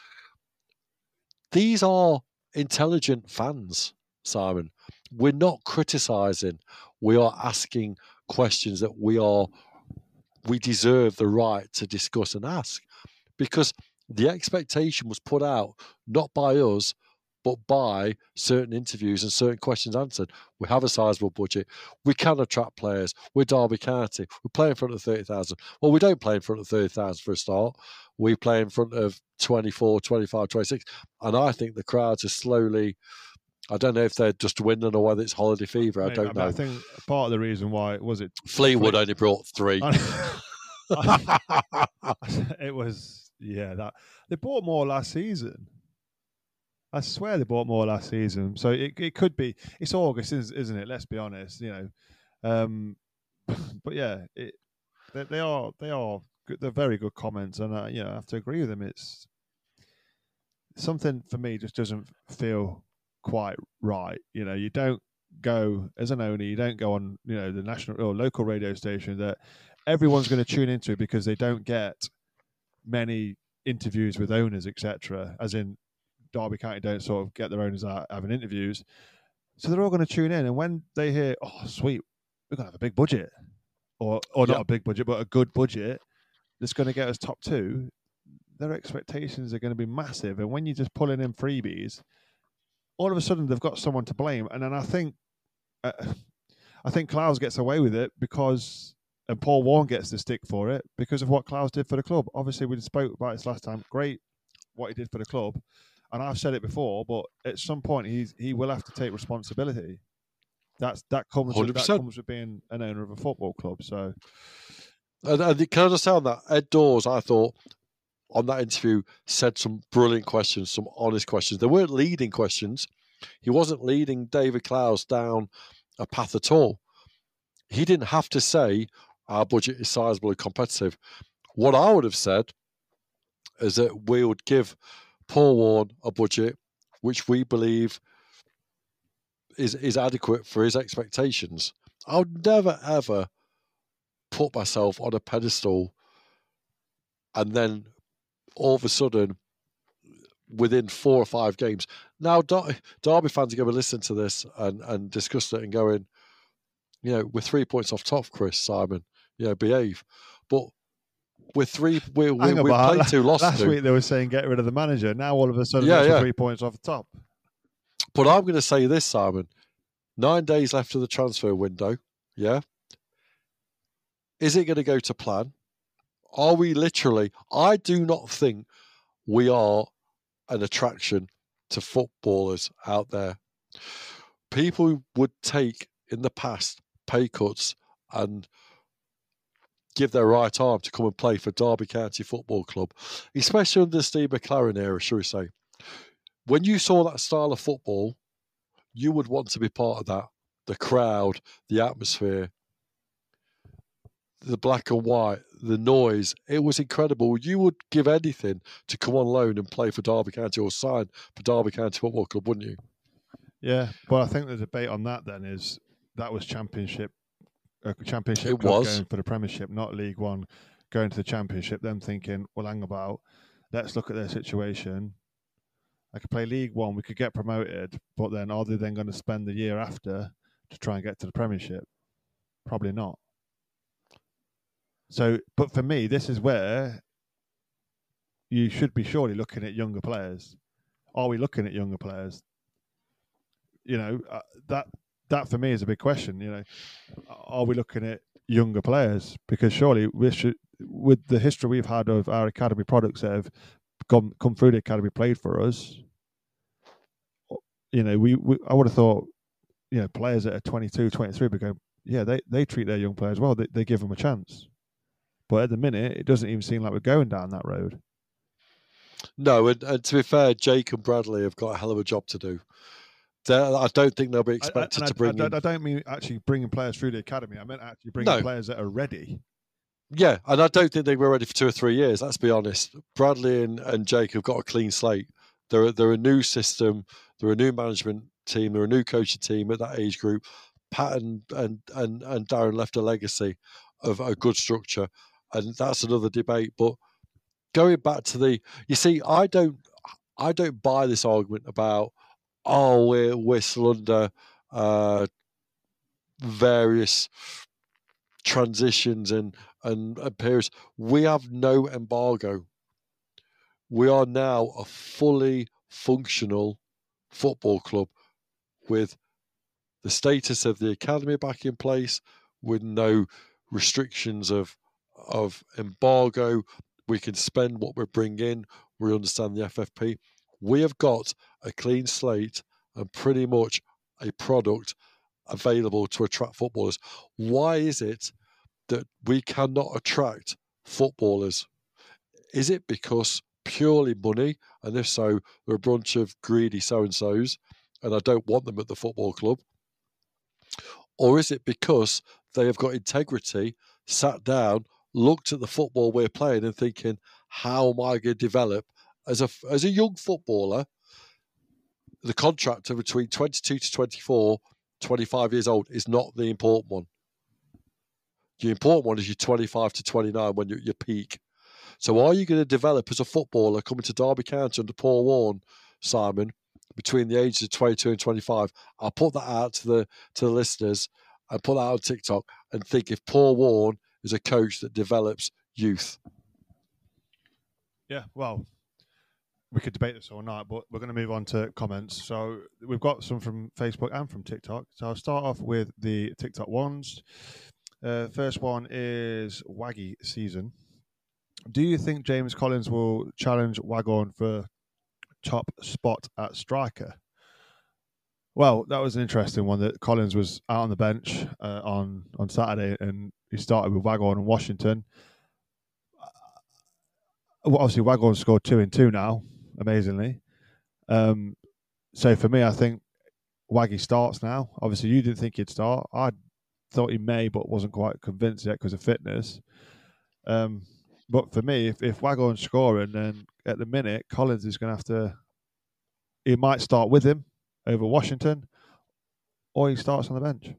These are intelligent fans, Simon. We're not criticising. We are asking questions that we deserve the right to discuss and ask, because the expectation was put out not by us but by certain interviews and certain questions answered. We have a sizable budget. We can attract players. We're Derby County. We play in front of 30,000. Well, we don't play in front of 30,000 for a start. We play in front of 24, 25, 26. And I think the crowds are slowly, I don't know if they're just winning or whether it's holiday fever. I don't know. I think part of the reason why was it Fleetwood only brought 3. It was, that they bought more last season. I swear they bought more last season. So it could be. It's August, isn't it? Let's be honest. But yeah, they are good. They're very good comments, and I have to agree with them. It's something for me just doesn't feel quite right. You don't go as an owner, you don't go on, the national or local radio station that everyone's going to tune into because they don't get many interviews with owners, etc. As in, Derby County don't sort of get their owners out having interviews. So they're all going to tune in. And when they hear, oh, sweet, we're going to have a big budget, or not a big budget, but a good budget that's going to get us top 2, their expectations are going to be massive. And when you're just pulling in freebies, all of a sudden they've got someone to blame. And then I think Clowes gets away with it because, and Paul Warne gets the stick for it because of what Clowes did for the club. Obviously, we spoke about this last time. Great what he did for the club. And I've said it before, but at some point he will have to take responsibility. That comes with being an owner of a football club. So, and can I just say on that, Ed Dawes, I thought on that interview said some brilliant questions, some honest questions. They weren't leading questions. He wasn't leading David Clowes down a path at all. He didn't have to say our budget is sizable and competitive. What I would have said is that we would give Paul Warne a budget which we believe is adequate for his expectations. I would never, ever put myself on a pedestal and then all of a sudden, within 4 or 5 games, now Derby fans are going to listen to this and discuss it and going, we're 3 points off top, Chris, Simon, behave. But we're 3, we played 2, lost 2. Last week they were saying get rid of the manager. Now all of a sudden we're 3 points off the top. But I'm going to say this, Simon. 9 days left of the transfer window, yeah? Is it going to go to plan? Are we literally... I do not think we are an attraction to footballers out there. People would take, in the past, pay cuts and give their right arm to come and play for Derby County Football Club, especially under the Steve McLaren era, shall we say. When you saw that style of football, you would want to be part of that. The crowd, the atmosphere, the black and white, the noise. It was incredible. You would give anything to come on loan and play for Derby County or sign for Derby County Football Club, wouldn't you? Yeah, but I think the debate on that then is that was Championship it was going for the Premiership, not League One, going to the Championship, them thinking, well, hang about, let's look at their situation. I could play League One, we could get promoted, but then are they then going to spend the year after to try and get to the Premiership? Probably not. So, but for me, this is where you should be surely looking at younger players. Are we looking at younger players? That for me is a big question. Are we looking at younger players? Because surely we should, with the history we've had of our academy products that have come through the academy, played for us. I would have thought, players that are 22, 23, we go, yeah, they treat their young players well. They give them a chance. But at the minute, it doesn't even seem like we're going down that road. No, and to be fair, Jake and Bradley have got a hell of a job to do. I don't think they'll be expected to bring in... I don't mean actually bringing players through the academy. I meant actually bringing players that are ready. Yeah, and I don't think they were ready for 2 or 3 years, let's be honest. Bradley and Jake have got a clean slate. They're a new system. They're a new management team. They're a new coaching team at that age group. Pat and Darren left a legacy of a good structure. And that's another debate. But going back to you see, I don't buy this argument about, we're still under various transitions and periods. We have no embargo. We are now a fully functional football club with the status of the academy back in place, with no restrictions of embargo. We can spend what we bring in. We understand the FFP. We have got a clean slate and pretty much a product available to attract footballers. Why is it that we cannot attract footballers? Is it because purely money? And if so, they're a bunch of greedy so-and-sos and I don't want them at the football club? Or is it because they have got integrity, sat down, looked at the football we're playing and thinking, how am I going to develop as a young footballer? The contract of between 22 to 24 25 years old is not the important one. The important one is your 25 to 29 when you're at your peak. So are you going to develop as a footballer coming to Derby County under Paul Warne, Simon, between the ages of 22 and 25? I'll put that out to the listeners and put that out on TikTok and think if Paul Warne is a coach that develops youth. Yeah, well, we could debate this all night, but we're going to move on to comments. So we've got some from Facebook and from TikTok. So I'll start off with the TikTok ones. First one is Waggy Season. Do you think James Collins will challenge Waghorn for top spot at striker? Well, that was an interesting one. That Collins was out on the bench on Saturday, and he started with Waghorn and Washington. Well, obviously, Waghorn scored 2 in 2 now, amazingly. So for me, I think Waggy starts now. Obviously, you didn't think he'd start. I thought he may, but wasn't quite convinced yet because of fitness. But for me, if Waghorn's scoring, then at the minute, Collins is going to have to... He might start with him over Washington, or he starts on the bench.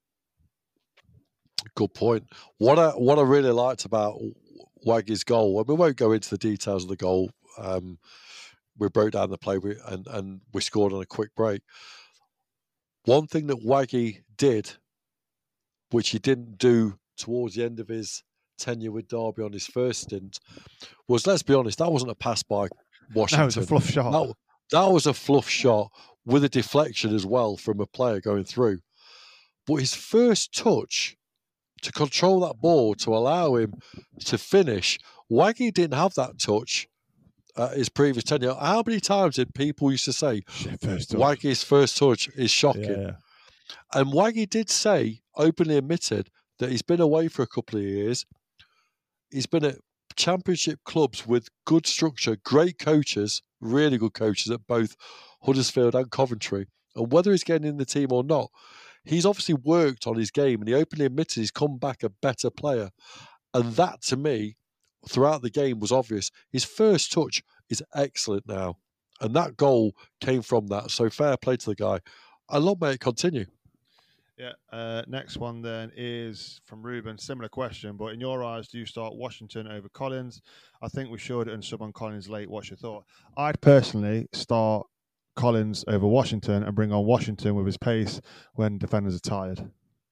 Good point. What I really liked about Waggy's goal, and we won't go into the details of the goal. We broke down the play and we scored on a quick break. One thing that Waggy did, which he didn't do towards the end of his tenure with Derby on his first stint, was, let's be honest, that wasn't a pass by Washington. That was a fluff shot. That was a fluff shot with a deflection as well from a player going through. But his first touch to control that ball, to allow him to finish, Waggy didn't have that touch his previous tenure. How many times did people used to say, Waggy's first touch is shocking? Yeah. And Waggy did say, openly admitted, that he's been away for a couple of years. He's been at championship clubs with good structure, great coaches, really good coaches at both Huddersfield and Coventry. And whether he's getting in the team or not, he's obviously worked on his game, and he openly admitted he's come back a better player. And that, to me, throughout the game was obvious. His first touch is excellent now. And that goal came from that. So fair play to the guy. I love, mate, continue. Yeah. Next one then is from Ruben. Similar question, but in your eyes, do you start Washington over Collins? I think we should, and sub on Collins late. What's your thought? I'd personally start Collins over Washington and bring on Washington with his pace when defenders are tired.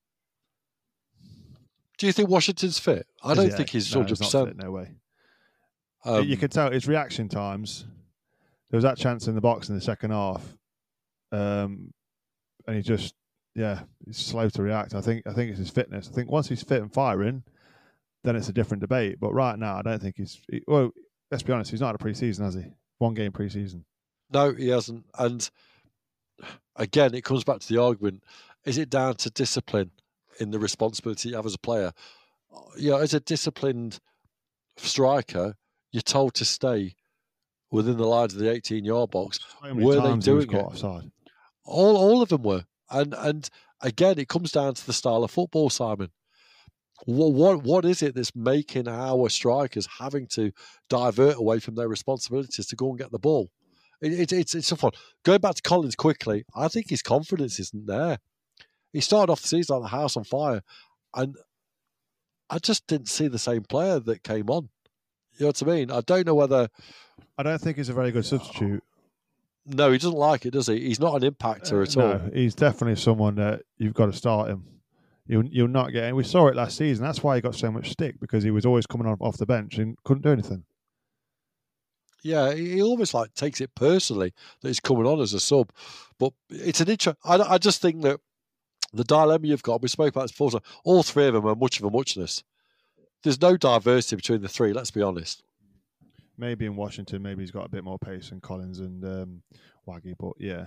Do you think Washington's fit? I don't think he's 100%. He's not fit, no way. You can tell his reaction times. There was that chance in the box in the second half, and he just, he's slow to react. I think it's his fitness. I think once he's fit and firing, then it's a different debate. But right now, I don't think well, let's be honest, he's not had a pre-season, has he? 1 game pre-season. No, he hasn't. And again, it comes back to the argument: is it down to discipline in the responsibility you have as a player? As a disciplined striker, you're told to stay within the lines of the 18-yard box. Were they doing it? Offside. All of them were. And again, it comes down to the style of football, Simon. What is it that's making our strikers having to divert away from their responsibilities to go and get the ball? It's tough one. Going back to Collins quickly, I think his confidence isn't there. He started off the season like the house on fire, and I just didn't see the same player that came on. You know what I mean? I don't know whether... I don't think he's a very good substitute. No, he doesn't like it, does he? He's not an impactor at all. No, he's definitely someone that you've got to start him. You'll not get... And we saw it last season. That's why he got so much stick, because he was always coming off the bench and couldn't do anything. Yeah, he almost takes it personally that he's coming on as a sub. But it's an interest. I just think that the dilemma you've got, we spoke about this before, all three of them are much of a muchness. There's no diversity between the three, let's be honest. Maybe in Washington, maybe he's got a bit more pace than Collins and Waggy, but yeah.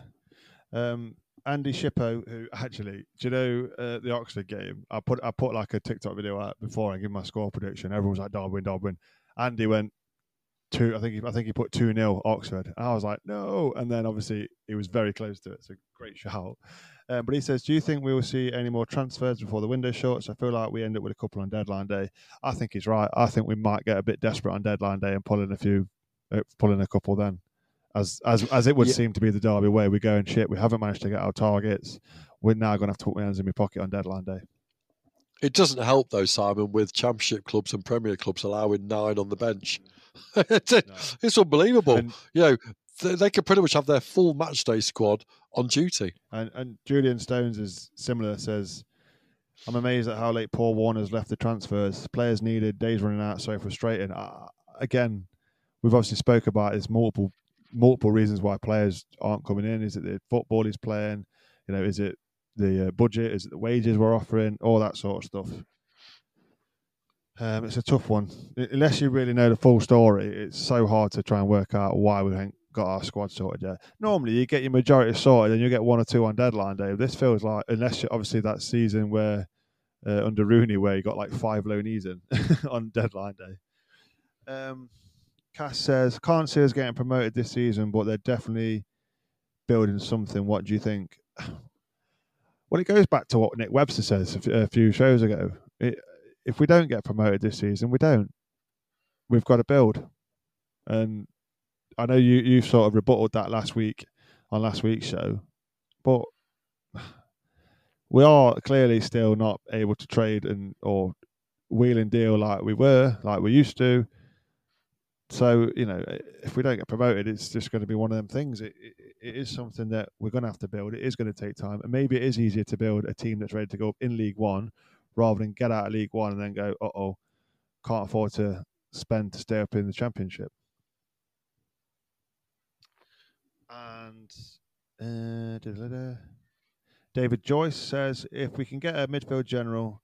Andy Shippo, who actually, do you know the Oxford game? I put like a TikTok video out before and give my score prediction. Everyone was like, Derby win. Andy went 2. I think he put 2-0 Oxford. And I was like, no. And then obviously he was very close to it. It's a great shout. But he says, do you think we will see any more transfers before the window shuts? I feel like we end up with a couple on deadline day. I think he's right. I think we might get a bit desperate on deadline day and pull in a couple then. As it would seem to be the Derby way. We go and shit. We haven't managed to get our targets. we're now going to have to put my hands in my pocket on deadline day. It doesn't help though, Simon, with Championship clubs and Premier clubs allowing 9 on the bench. It's unbelievable. And, they could pretty much have their full matchday squad on duty. And Julian Stones is similar, says, I'm amazed at how late Paul Warner's left the transfers. Players needed, days running out, so frustrating. Again, we've obviously spoke about there's multiple reasons why players aren't coming in. Is it the football he's playing? Is it the budget? Is it the wages we're offering? All that sort of stuff. It's a tough one. Unless you really know the full story, it's so hard to try and work out why we haven't got our squad sorted yet. Normally, you get your majority sorted and you get 1 or 2 on deadline day. This feels like, unless obviously that season where under Rooney, where you got like 5 loanees in on deadline day. Cass says, can't see us getting promoted this season, but they're definitely building something. What do you think? Well, it goes back to what Nick Webster says a few shows ago. If we don't get promoted this season, we don't. We've got to build. And I know you sort of rebutted that last week on last week's show, but we are clearly still not able to trade or wheel and deal like we used to. So, if we don't get promoted, it's just going to be one of them things. It is something that we're going to have to build. It is going to take time. And maybe it is easier to build a team that's ready to go up in League One rather than get out of League One and then go, can't afford to spend to stay up in the Championship. And David Joyce says, if we can get a midfield general...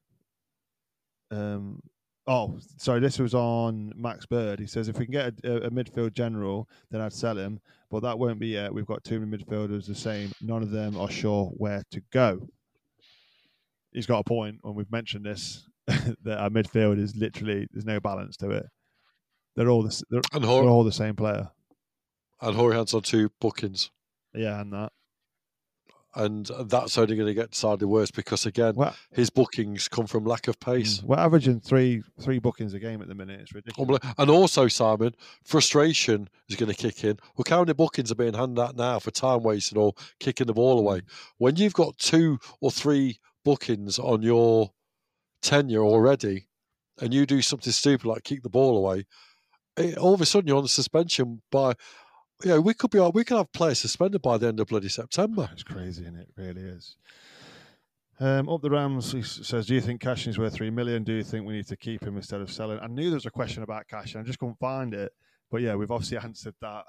this was on Max Bird. He says, if we can get a midfield general, then I'd sell him. But that won't be yet. We've got too many midfielders the same. None of them are sure where to go. He's got a point when we've mentioned this, that our midfield is literally, there's no balance to it. They're all the same player. And Hoyhand's on 2 bookings. Yeah, and that. And that's only going to get decidedly worse because, again, his bookings come from lack of pace. We're averaging three bookings a game at the minute. It's ridiculous. And also, Simon, frustration is going to kick in. Look how many bookings are being handed out now for time wasting or kicking the ball away. When you've got 2 or 3 bookings on your tenure already and you do something stupid like kick the ball away, all of a sudden you're on the suspension by... we could have players suspended by the end of bloody September. It's crazy, isn't it? It really is. Up the Rams, he says, do you think Cashin is worth 3 million? Do you think we need to keep him instead of selling? I knew there was a question about Cashin. I just couldn't find it. But yeah, we've obviously answered that.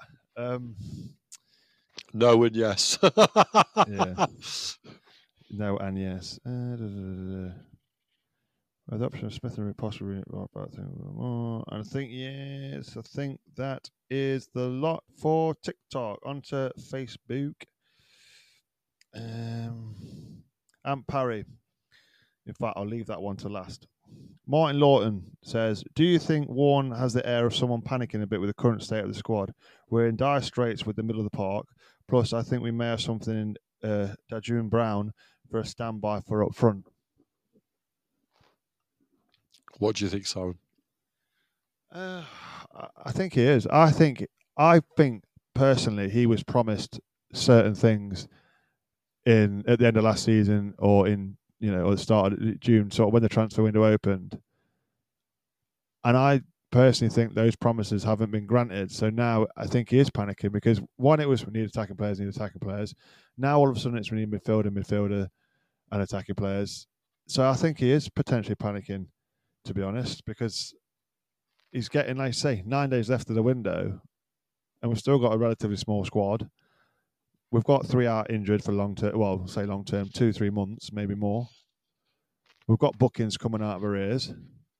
No and yes. Yeah. No and yes. Adoption of Smith and possibly and I think that is the lot for TikTok. Onto Facebook. Ant Parry. In fact, I'll leave that one to last. Martin Lawton says, do you think Warren has the air of someone panicking a bit with the current state of the squad? We're in dire straits with the middle of the park. Plus, I think we may have something in Dajun Brown for a standby for up front. What do you think, Simon? I think he is. I think personally he was promised certain things at the end of last season or in or the start of June, sort of when the transfer window opened. And I personally think those promises haven't been granted. So now I think he is panicking because one, it was we need attacking players. Now all of a sudden it's we need midfielder, and attacking players. So I think he is potentially panicking, to be honest, because he's getting, like I say, 9 days left of the window, and we've still got a relatively small squad. We've got 3 out injured for long term. Well, say long term, 2-3 months, maybe more. We've got bookings coming out of our ears.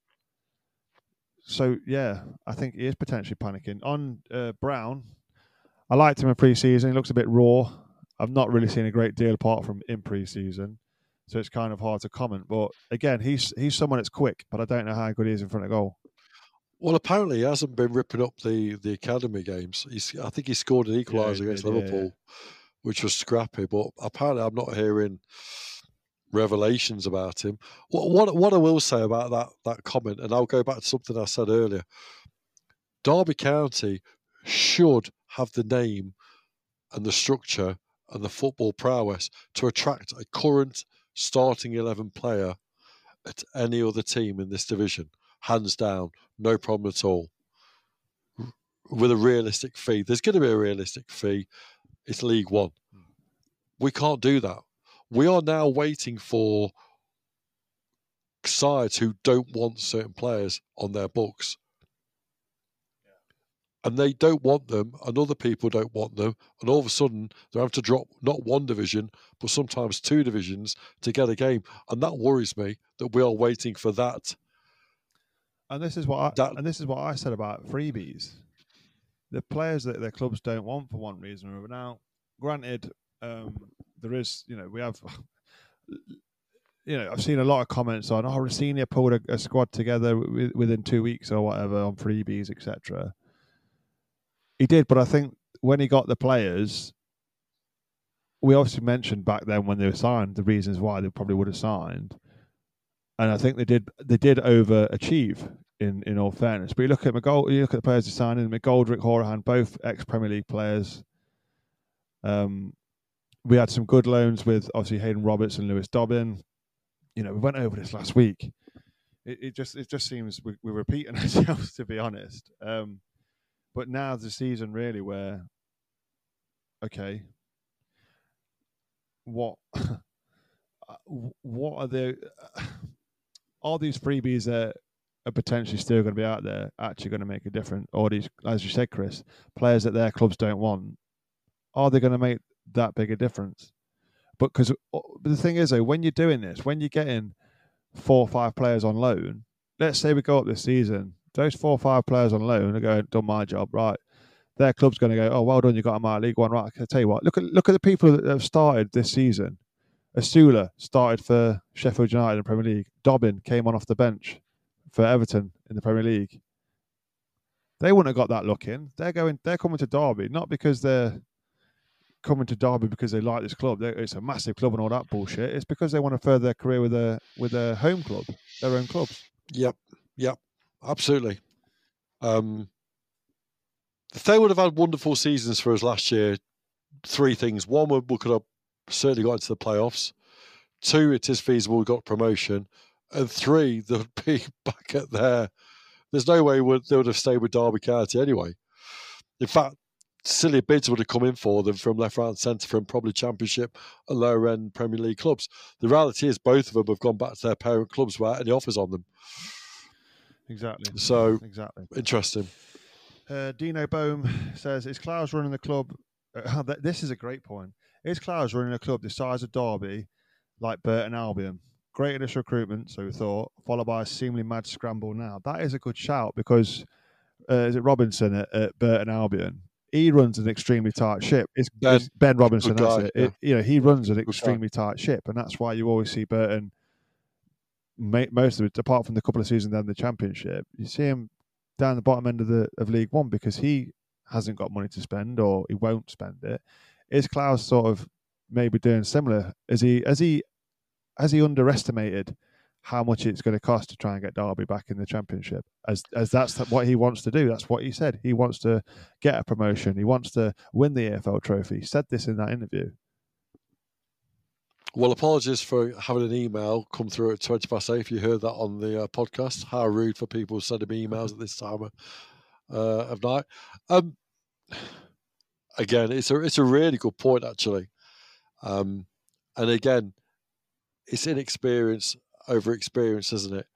So yeah, I think he is potentially panicking. On Brown, I liked him in pre-season. He looks a bit raw. I've not really seen a great deal apart from in pre-season, so it's kind of hard to comment. But again, he's someone that's quick, but I don't know how good he is in front of goal. Well, apparently he hasn't been ripping up the academy games. I think he scored an equaliser against Liverpool, which was scrappy. But apparently I'm not hearing revelations about him. What I will say about that comment, and I'll go back to something I said earlier, Derby County should have the name and the structure and the football prowess to attract a current starting 11 player at any other team in this division. Hands down, no problem at all. With a realistic fee. There's going to be a realistic fee. It's League One. We can't do that. We are now waiting for sides who don't want certain players on their books. And they don't want them, and other people don't want them, and all of a sudden they have to drop not one division, but sometimes 2 divisions to get a game. And that worries me that we are waiting for that. And this is what I said about freebies. The players that their clubs don't want for one reason or another. Now, granted, there is, we have, I've seen a lot of comments on, Rossini pulled a squad together within 2 weeks or whatever on freebies, etc. He did, but I think when he got the players, we obviously mentioned back then when they were signed the reasons why they probably would have signed, and I think they did overachieve. In all fairness, but you look at the players he's signing, McGoldrick, Horahan, both ex-Premier League players. We had some good loans with obviously Hayden Roberts and Lewis Dobbin. We went over this last week. It just seems we're repeating ourselves, to be honest. But now's the season really where, okay, what are all these freebies that are potentially still going to be out there actually going to make a difference? Or these, as you said, Chris, players that their clubs don't want, are they going to make that big a difference? But the thing is, though, when you're doing this, when you're getting 4 or 5 players on loan, let's say we go up this season, those 4 or 5 players on loan are going, done my job, right? Their club's going to go, oh, well done, you got them out of League One, right? I can tell you what, look at the people that have started this season. Asula started for Sheffield United in the Premier League. Dobbin came on off the bench for Everton in the Premier League. They wouldn't have got that look in. They're coming to Derby, not because they're coming to Derby because they like this club. It's a massive club and all that bullshit. It's because they want to further their career with their home club, their own clubs. Yep, absolutely. If they would have had wonderful seasons for us last year, 3 things. 1, we could have certainly got into the playoffs. 2, it is feasible we got promotion. And 3, they would be back at there. There's no way they would have stayed with Derby County anyway. In fact, silly bids would have come in for them from left, right and centre from probably Championship and lower-end Premier League clubs. The reality is both of them have gone back to their parent clubs without any offers on them. Exactly. So, interesting. Dino Bohm says, is Klaus running the club? This is a great point. Is Klaus running a club the size of Derby like Burton Albion? Great initial recruitment, so we thought, followed by a seemingly mad scramble now. That is a good shout because, is it Robinson at Burton Albion? He runs an extremely tight ship. It's Ben Robinson, that's it. Yeah. He runs an extremely tight ship, and that's why you always see Burton, most of it, apart from the couple of seasons down the Championship, you see him down the bottom end of League One because he hasn't got money to spend or he won't spend it. Is Klaus sort of maybe doing similar? Has he underestimated how much it's going to cost to try and get Derby back in the Championship? As that's what he wants to do. That's what he said. He wants to get a promotion. He wants to win the EFL trophy. He said this in that interview. Well, apologies for having an email come through at 8:20. If you heard that on the podcast, how rude for people sending me emails at this time of night. Again, it's a really good point actually, and again, it's inexperience over experience, isn't it?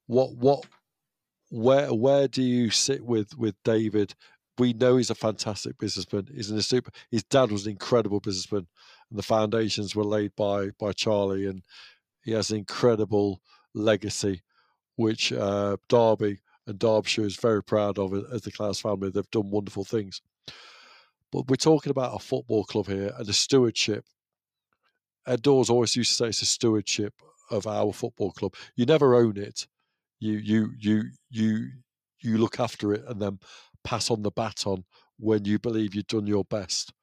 Where do you sit with David? We know he's a fantastic businessman. His dad was an incredible businessman, and the foundations were laid by Charlie, and he has an incredible legacy, which Derby and Derbyshire is very proud of as the Klaus family. They've done wonderful things. But we're talking about a football club here and a stewardship. Ed Dawes always used to say it's a stewardship of our football club. You never own it. You look after it and then pass on the baton when you believe you've done your best.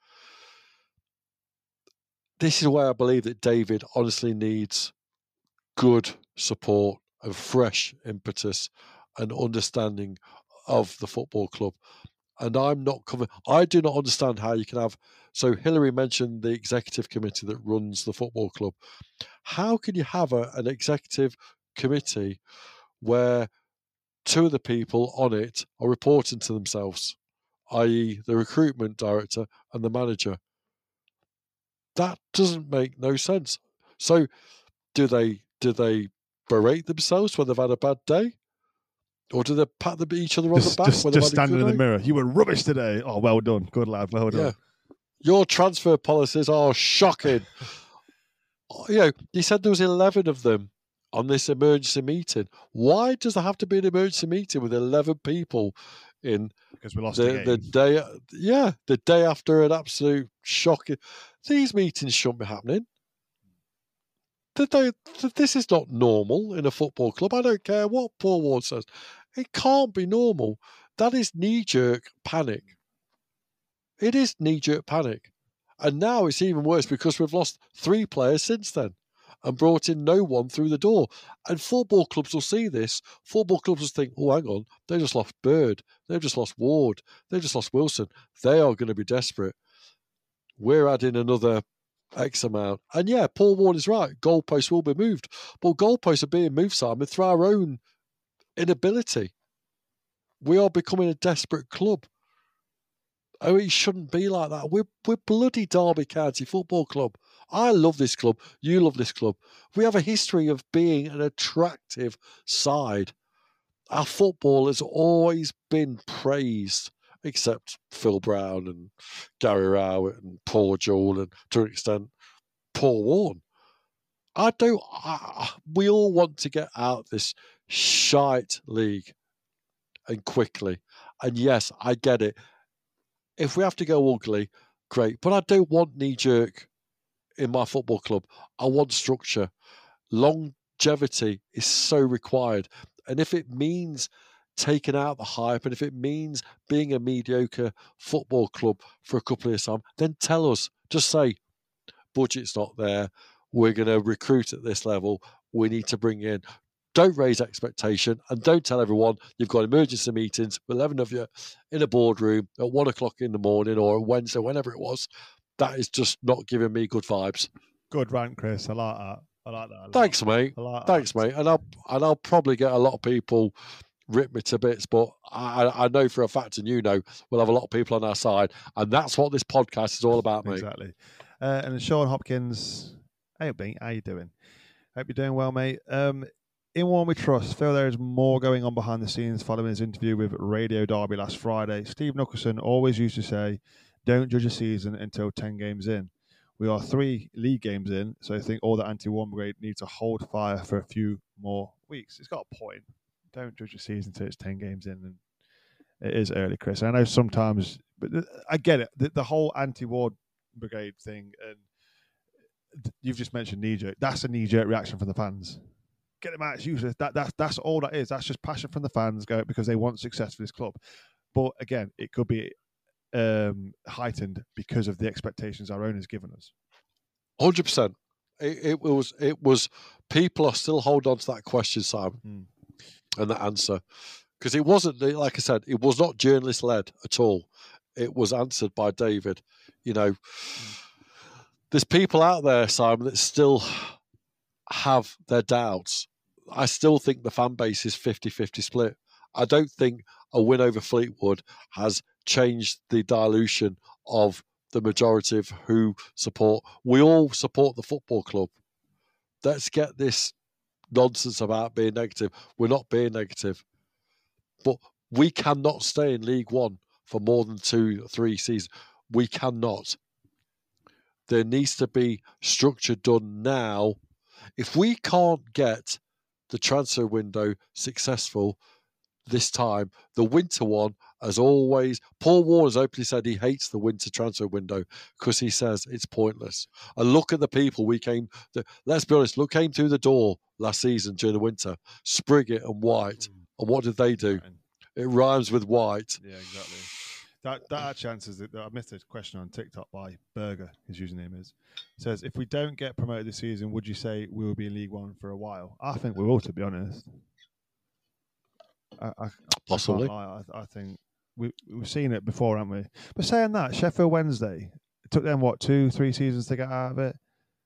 This is where I believe that David honestly needs good support and fresh impetus and understanding of the football club. And I'm not covered. I do not understand how you can have. So Hillary mentioned the executive committee that runs the football club. How can you have an executive committee where two of the people on it are reporting to themselves, i.e. the recruitment director and the manager? That doesn't make no sense. So do they berate themselves when they've had a bad day? Or do they pat each other on the back? Just standing in the mirror. You were rubbish today. Oh, well done. Good lad. Well done. Yeah. Your transfer policies are shocking. You said there was 11 of them on this emergency meeting. Why does there have to be an emergency meeting with 11 people in? Because we lost the day. Yeah, the day after an absolute shocking. These meetings shouldn't be happening. This is not normal in a football club. I don't care what Paul Ward says. It can't be normal. That is knee-jerk panic. It is knee-jerk panic. And now it's even worse because we've lost 3 players since then and brought in no one through the door. And football clubs will see this. Football clubs will think, oh, hang on, they just lost Bird. They've just lost Ward. They've just lost Wilson. They are going to be desperate. We're adding another X amount. And yeah, Paul Ward is right. Goalposts will be moved. But goalposts are being moved, Simon, through our own inability. We are becoming a desperate club. Oh, it shouldn't be like that. We're bloody Derby County Football Club. I love this club. You love this club. We have a history of being an attractive side. Our football has always been praised, except Phil Brown and Gary Rowett and Paul Jewell and, to an extent, Paul Warne. We all want to get out this shite league and quickly. And yes, I get it. If we have to go ugly, great. But I don't want knee-jerk in my football club. I want structure. Longevity is so required. And if it means taking out the hype, and if it means being a mediocre football club for a couple of years' time, then tell us. Just say, budget's not there. We're going to recruit at this level. We need to bring in. Don't raise expectation and don't tell everyone you've got emergency meetings with 11 of you in a boardroom at 1 o'clock in the morning or a Wednesday, whenever it was. That is just not giving me good vibes. Good rant, Chris. I like that. Thanks, mate. Thanks, mate. And I'll probably get a lot of people rip me to bits, but I know for a fact, and you know, we'll have a lot of people on our side, and that's what this podcast is all about, mate. Exactly. And Sean Hopkins, hey, mate, how you doing? Hope you're doing well, mate. In One We Trust, feel there is more going on behind the scenes following his interview with Radio Derby last Friday. Steve Nicholson always used to say, don't judge a season until 10 games in. We are 3 league games in, so I think all the anti-Warne brigade need to hold fire for a few more weeks. It's got a point. Don't judge a season until it's 10 games in. And it is early, Chris. I know sometimes, but I get it. The whole anti-Warne brigade thing, and you've just mentioned knee-jerk. That's a knee-jerk reaction from the fans. Get them out. It's useless. That's all that is. That's just passion from the fans going because they want success for this club. But again, it could be heightened because of the expectations our owners given us. 100%. It was. People are still holding on to that question, Simon, and that answer, because it wasn't, like I said, it was not journalist led at all. It was answered by David. You know, there's people out there, Simon, that still have their doubts. I still think the fan base is 50-50 split. I don't think a win over Fleetwood has changed the dilution of the majority of who support. We all support the football club. Let's get this nonsense about being negative. We're not being negative. But we cannot stay in League One for more than 2-3 seasons. We cannot. There needs to be structure done now. If we can't get the transfer window successful this time, the winter one, as always, Paul Warne has openly said he hates the winter transfer window because he says it's pointless. And look at the people let's be honest, came through the door last season during the winter, Spriggett and White. And what did they do? It rhymes with White. Yeah, exactly. That actually answers it. I missed a question on TikTok by Berger, his username is. It says, if we don't get promoted this season, would you say we will be in League One for a while? I think we will, to be honest. Possibly. I think we've seen it before, haven't we? But saying that, Sheffield Wednesday, it took them, 2-3 seasons to get out of it?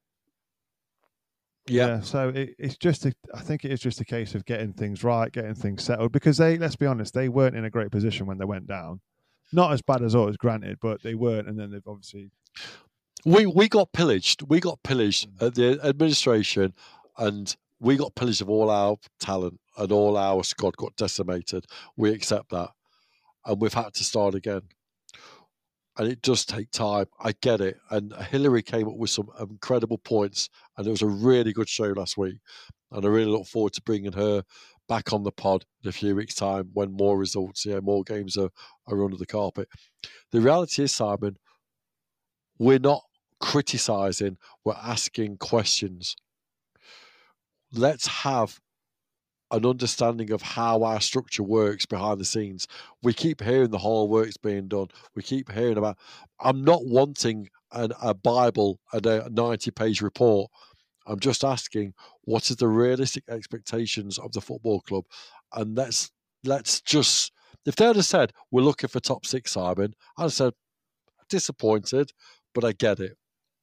Yeah. So it's just, I think it is just a case of getting things right, getting things settled, because let's be honest, they weren't in a great position when they went down. Not as bad as us, granted, but they weren't, and then they've obviously... We got pillaged. We got pillaged at the administration, and we got pillaged of all our talent, and all our squad got decimated. We accept that, and we've had to start again. And it does take time. I get it. And Hillary came up with some incredible points, and it was a really good show last week. And I really look forward to bringing her back on the pod in a few weeks' time when more results, more games are under the carpet. The reality is, Simon, we're not criticising, we're asking questions. Let's have an understanding of how our structure works behind the scenes. We keep hearing the whole work's being done. We keep hearing about... I'm not wanting a Bible and a 90-page report. I'm just asking, what is the realistic expectations of the football club? And let's just... If they'd have said, we're looking for top 6, Simon, I'd have said, disappointed, but I get it.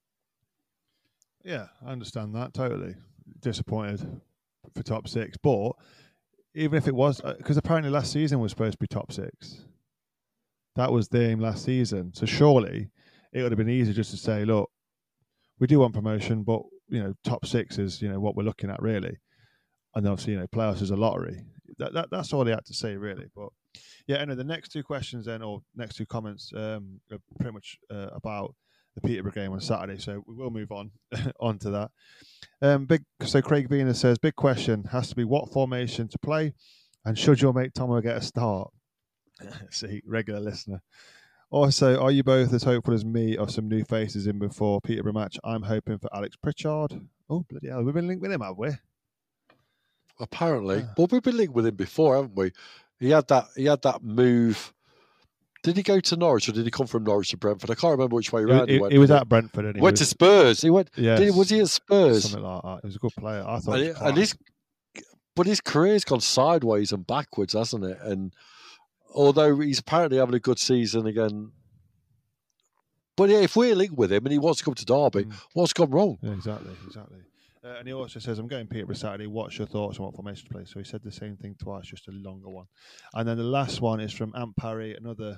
Yeah, I understand that totally. Disappointed for top 6, but even if it was, because apparently last season was supposed to be top 6, that was the aim last season. So surely it would have been easy just to say, look, we do want promotion, but top 6 is what we're looking at really, and obviously playoffs is a lottery. That's all they had to say really. But yeah, anyway, the next 2 questions then, or next 2 comments, are pretty much about the Peterborough game on Saturday, so we will move on to that. So Craig Venus says, big question has to be what formation to play, and should your mate Tomo get a start? See, regular listener. Also, are you both as hopeful as me of some new faces in before Peterborough match? I'm hoping for Alex Pritchard. Oh, bloody hell, we've been linked with him, have we? Apparently. Well, we've been linked with him before, haven't we? He had that move. Did he go to Norwich, or did he come from Norwich to Brentford? I can't remember which way around he went. He was at Brentford, and he went to Spurs. He went. Yes, was he at Spurs? Something like that. He was a good player. I thought. But his career's gone sideways and backwards, hasn't it? And although he's apparently having a good season again, but yeah, if we're linked with him and he wants to come to Derby, what's gone wrong? Yeah, exactly. And he also says, I'm going Peterborough Saturday. What's your thoughts on what formation to play? So he said the same thing twice, just a longer one. And then the last one is from Amp Parry, another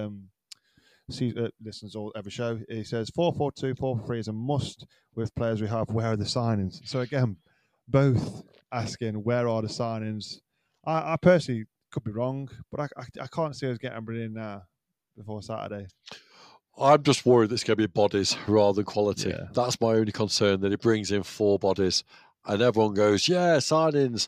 listens all every show. He says 4-4-2, 4-4-3 is a must with players we have. Where are the signings? So again, both asking where are the signings. I personally could be wrong, but I can't see us getting everybody in now before Saturday. I'm just worried that it's going to be bodies rather than quality. Yeah. That's my only concern, that it brings in 4 bodies and everyone goes, yeah, signings.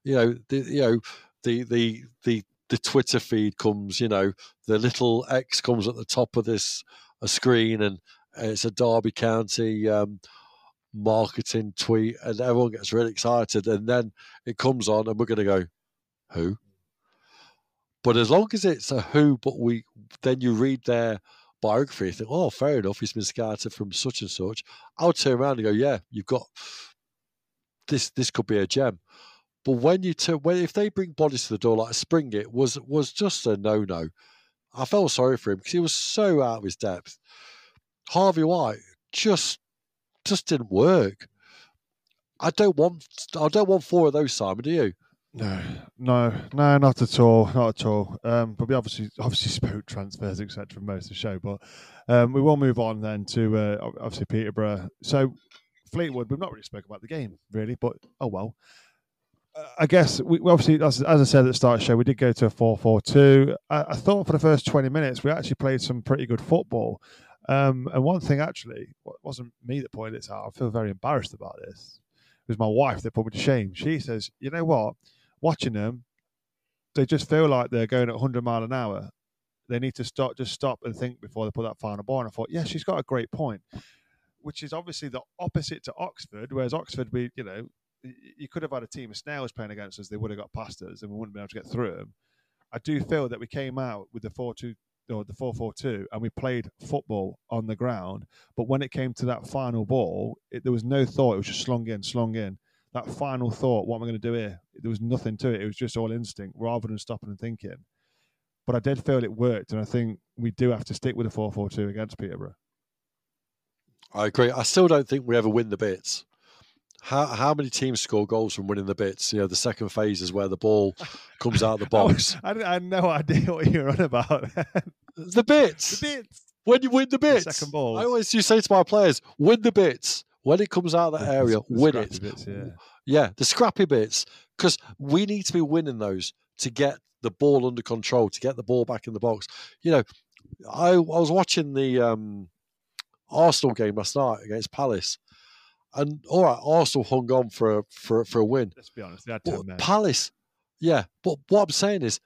The Twitter feed comes, the little X comes at the top of a screen, and it's a Derby County marketing tweet, and everyone gets really excited, and then it comes on and we're going to go, who? But as long as it's a who, but then you read their biography, you think, oh, fair enough, he's been scouted from such and such. I'll turn around and go, yeah, you've got this could be a gem. But if they bring bodies to the door like Springett was just a no. I felt sorry for him because he was so out of his depth. Harvey White just didn't work. I don't want 4 of those, Simon. Do you? No, not at all. But we obviously spoke transfers, etc. most of the show. But we will move on then to obviously Peterborough. So Fleetwood, we've not really spoken about the game really, but oh well. I guess we obviously, as I said at the start of the show, we did go to a 4-4-2. I thought for the first 20 minutes we actually played some pretty good football. And one thing actually, it wasn't me that pointed this out. I feel very embarrassed about this. It was my wife that put me to shame. She says, you know what? Watching them, they just feel like they're going at 100 mile an hour. They need to stop and think before they put that final ball. And I thought, yeah, she's got a great point, which is obviously the opposite to Oxford, whereas Oxford, you could have had a team of snails playing against us. They would have got past us and we wouldn't be able to get through them. I do feel that we came out with the 4-4-2 and we played football on the ground. But when it came to that final ball, there was no thought. It was just slung in. That final thought, what am I going to do here? There was nothing to it. It was just all instinct rather than stopping and thinking. but I did feel it worked, and I think we do have to stick with the 4-4-2 against Peterborough. I agree. I still don't think we ever win the bits. How many teams score goals from winning the bits? The second phase is where the ball comes out of the box. I had no idea what you were on about. The bits. The bits. When you win the bits. The second ball. I always do say to my players, win the bits. When it comes out of that area, win it. Bits, yeah, the scrappy bits. Because we need to be winning those to get the ball under control, to get the ball back in the box. I was watching the Arsenal game last night against Palace. And all right, Arsenal hung on for a win. Let's be honest, they had 10 men. Palace, yeah. But what I'm saying is,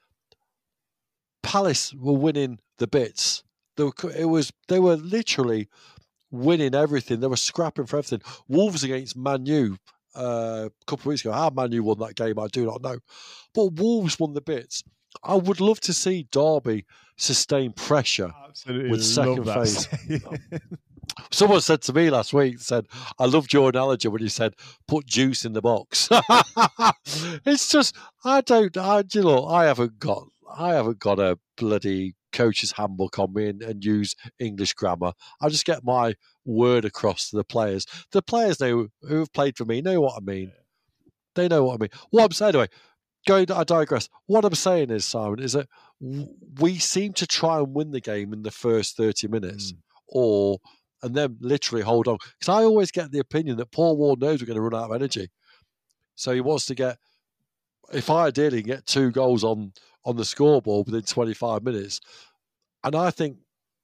Palace were winning the bits. They were literally winning everything. They were scrapping for everything. Wolves against Man U a couple of weeks ago. How Man U won that game, I do not know. But Wolves won the bits. I would love to see Derby sustain pressure with second phase. Someone said to me last week, I loved your analogy when you said, put juice in the box. It's just, I haven't got a bloody coach's handbook on me and use English grammar. I just get my word across to the players. The players who have played for me know what I mean. They know what I mean. What I'm saying, anyway, I digress. What I'm saying is, Simon, is that we seem to try and win the game in the first 30 minutes and then literally hold on. Because I always get the opinion that Paul Ward knows we're going to run out of energy. So he wants to get, if I ideally get 2 goals on the scoreboard within 25 minutes. And I think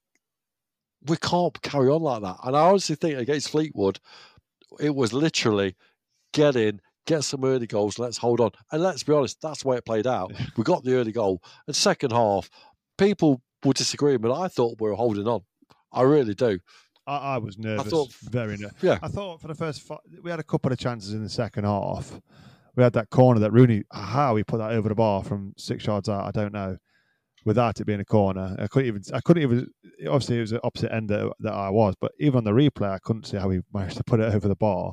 we can't carry on like that. And I honestly think against Fleetwood, it was literally get in, get some early goals, let's hold on. And let's be honest, that's the way it played out. We got the early goal. And second half, people will disagree, but I thought we were holding on. I really do. I was nervous, very nervous. Yeah. I thought for the first we had a couple of chances in the second half. We had that corner that Rooney, how he put that over the bar from 6 yards out, I don't know. Without it being a corner, I couldn't even. Obviously, it was the opposite end that I was, but even on the replay, I couldn't see how he managed to put it over the bar.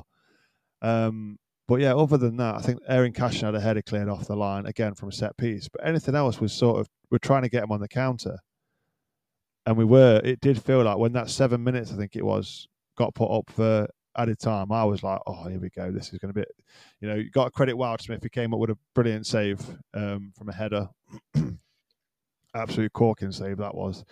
But yeah, other than that, I think Aaron Cashin had a header cleared off the line again from a set piece. But anything else was we're trying to get him on the counter. And it did feel like when that 7 minutes, I think it was, got put up for added time, I was like, oh, here we go. This is going to be, you got to credit Wildsmith. He came up with a brilliant save from a header. Absolute corking save that was.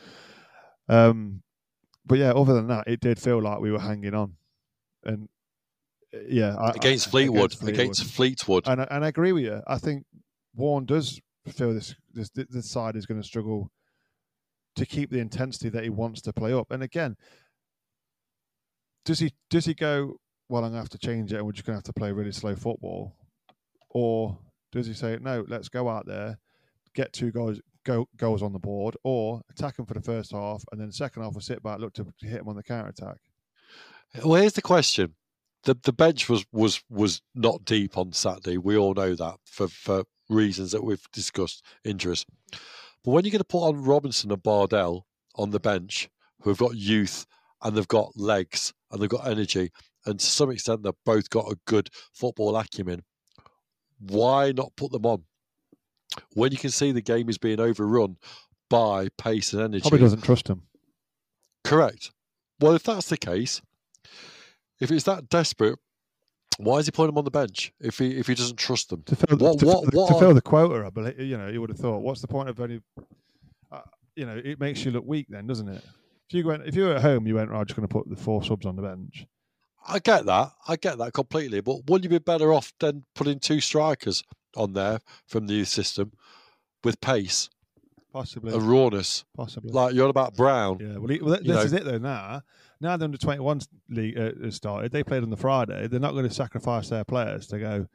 But yeah, other than that, it did feel like we were hanging on. And yeah. Against Fleetwood. And I agree with you. I think Warren does feel this side is going to struggle to keep the intensity that he wants to play up. And again, does he go, well, I'm going to have to change it and we're just going to have to play really slow football? Or does he say, no, let's go out there, get 2 goals on the board, or attack him for the first half and then second half we'll sit back, look to hit him on the counter-attack? Well, here's the question. The bench was not deep on Saturday. We all know that for reasons that we've discussed, injuries. But when you're going to put on Robinson and Bardell on the bench, who have got youth and they've got legs and they've got energy, and to some extent they've both got a good football acumen, why not put them on? When you can see the game is being overrun by pace and energy. Probably doesn't trust him. Correct. Well, if that's the case, if it's that desperate, why is he putting them on the bench if he doesn't trust them? To fill the quota, I believe, you would have thought, what's the point of any? It makes you look weak then, doesn't it? If you were at home, you went, right, I'm just going to put the 4 subs on the bench. I get that completely. But wouldn't you be better off than putting 2 strikers on there from the youth system with pace? Possibly. A rawness. Possibly. Like you're on about Brown. Yeah, well this is it though now. Now the under-21 league has started. They played on the Friday. They're not going to sacrifice their players to go.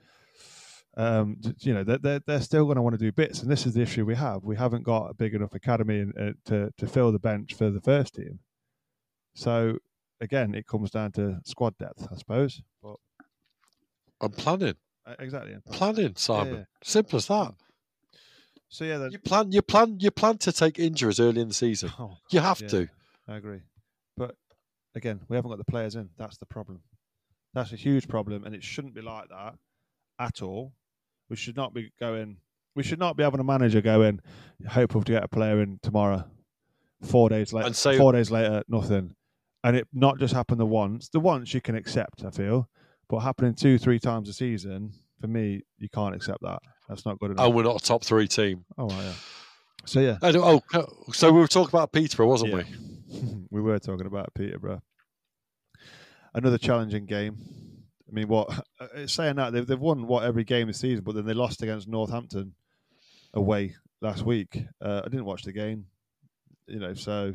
They're still going to want to do bits, and this is the issue we have. We haven't got a big enough academy to fill the bench for the first team. So again, it comes down to squad depth, I suppose. But I'm planning. Exactly. Planning, Simon. Yeah. Simple as that. So yeah, you plan to take injuries early in the season. You have to. I agree. But again, we haven't got the players in. That's the problem. That's a huge problem, and it shouldn't be like that at all. We should not be going. We should not be having a manager go in, hopeful to get a player in tomorrow. 4 days later, And say- 4 days later, nothing. And it not just happened the once. The once you can accept, I feel, but happening 2-3 times a season, for me, you can't accept that. That's not good enough. And we're not a top 3 team. Oh, right, yeah. So yeah, So we were talking about Peterborough, wasn't we? we were talking about Peterborough. Another challenging game. I mean, saying that they've won every game this season, but then they lost against Northampton away last week. I didn't watch the game, so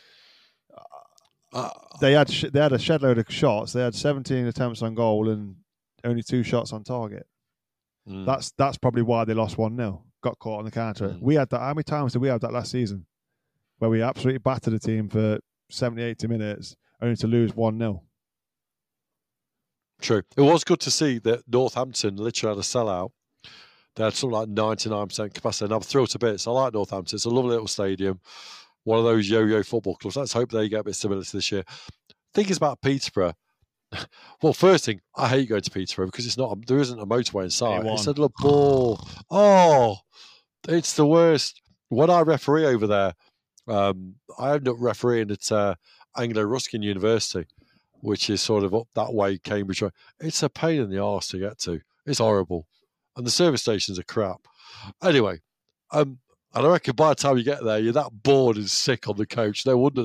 they had a shed load of shots. They had 17 attempts on goal and only 2 shots on target. That's probably why they lost 1-0. Got caught on the counter. We had that. How many times did we have that last season, where we absolutely battered a team for 70, 80 minutes, only to lose 1-0? True. It was good to see that Northampton literally had a sellout. They had something like 99% capacity. And I'm thrilled to bits. I like Northampton. It's a lovely little stadium. One of those yo-yo football clubs. Let's hope they get a bit of stability this year. Thing is about Peterborough. Well, first thing, I hate going to Peterborough because there isn't a motorway inside. It's a little ball. Oh, it's the worst. When I referee over there, I ended up refereeing at Anglo Ruskin University, which is sort of up that way, Cambridge. It's a pain in the arse to get to. It's horrible. And the service stations are crap. Anyway, and I reckon by the time you get there, you're that bored and sick on the coach. No wonder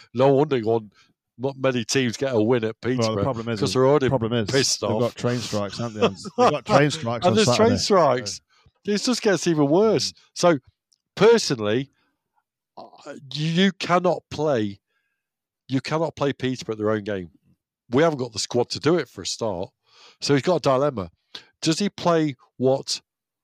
not many teams get a win at Peterborough. Well, the problem is, because they're already pissed off. They've got train strikes, haven't they? They've got train strikes and on there's Saturday. train strikes. It just gets even worse. So, personally, you cannot play Peterborough at their own game. We haven't got the squad to do it for a start. So he's got a dilemma. Does he play what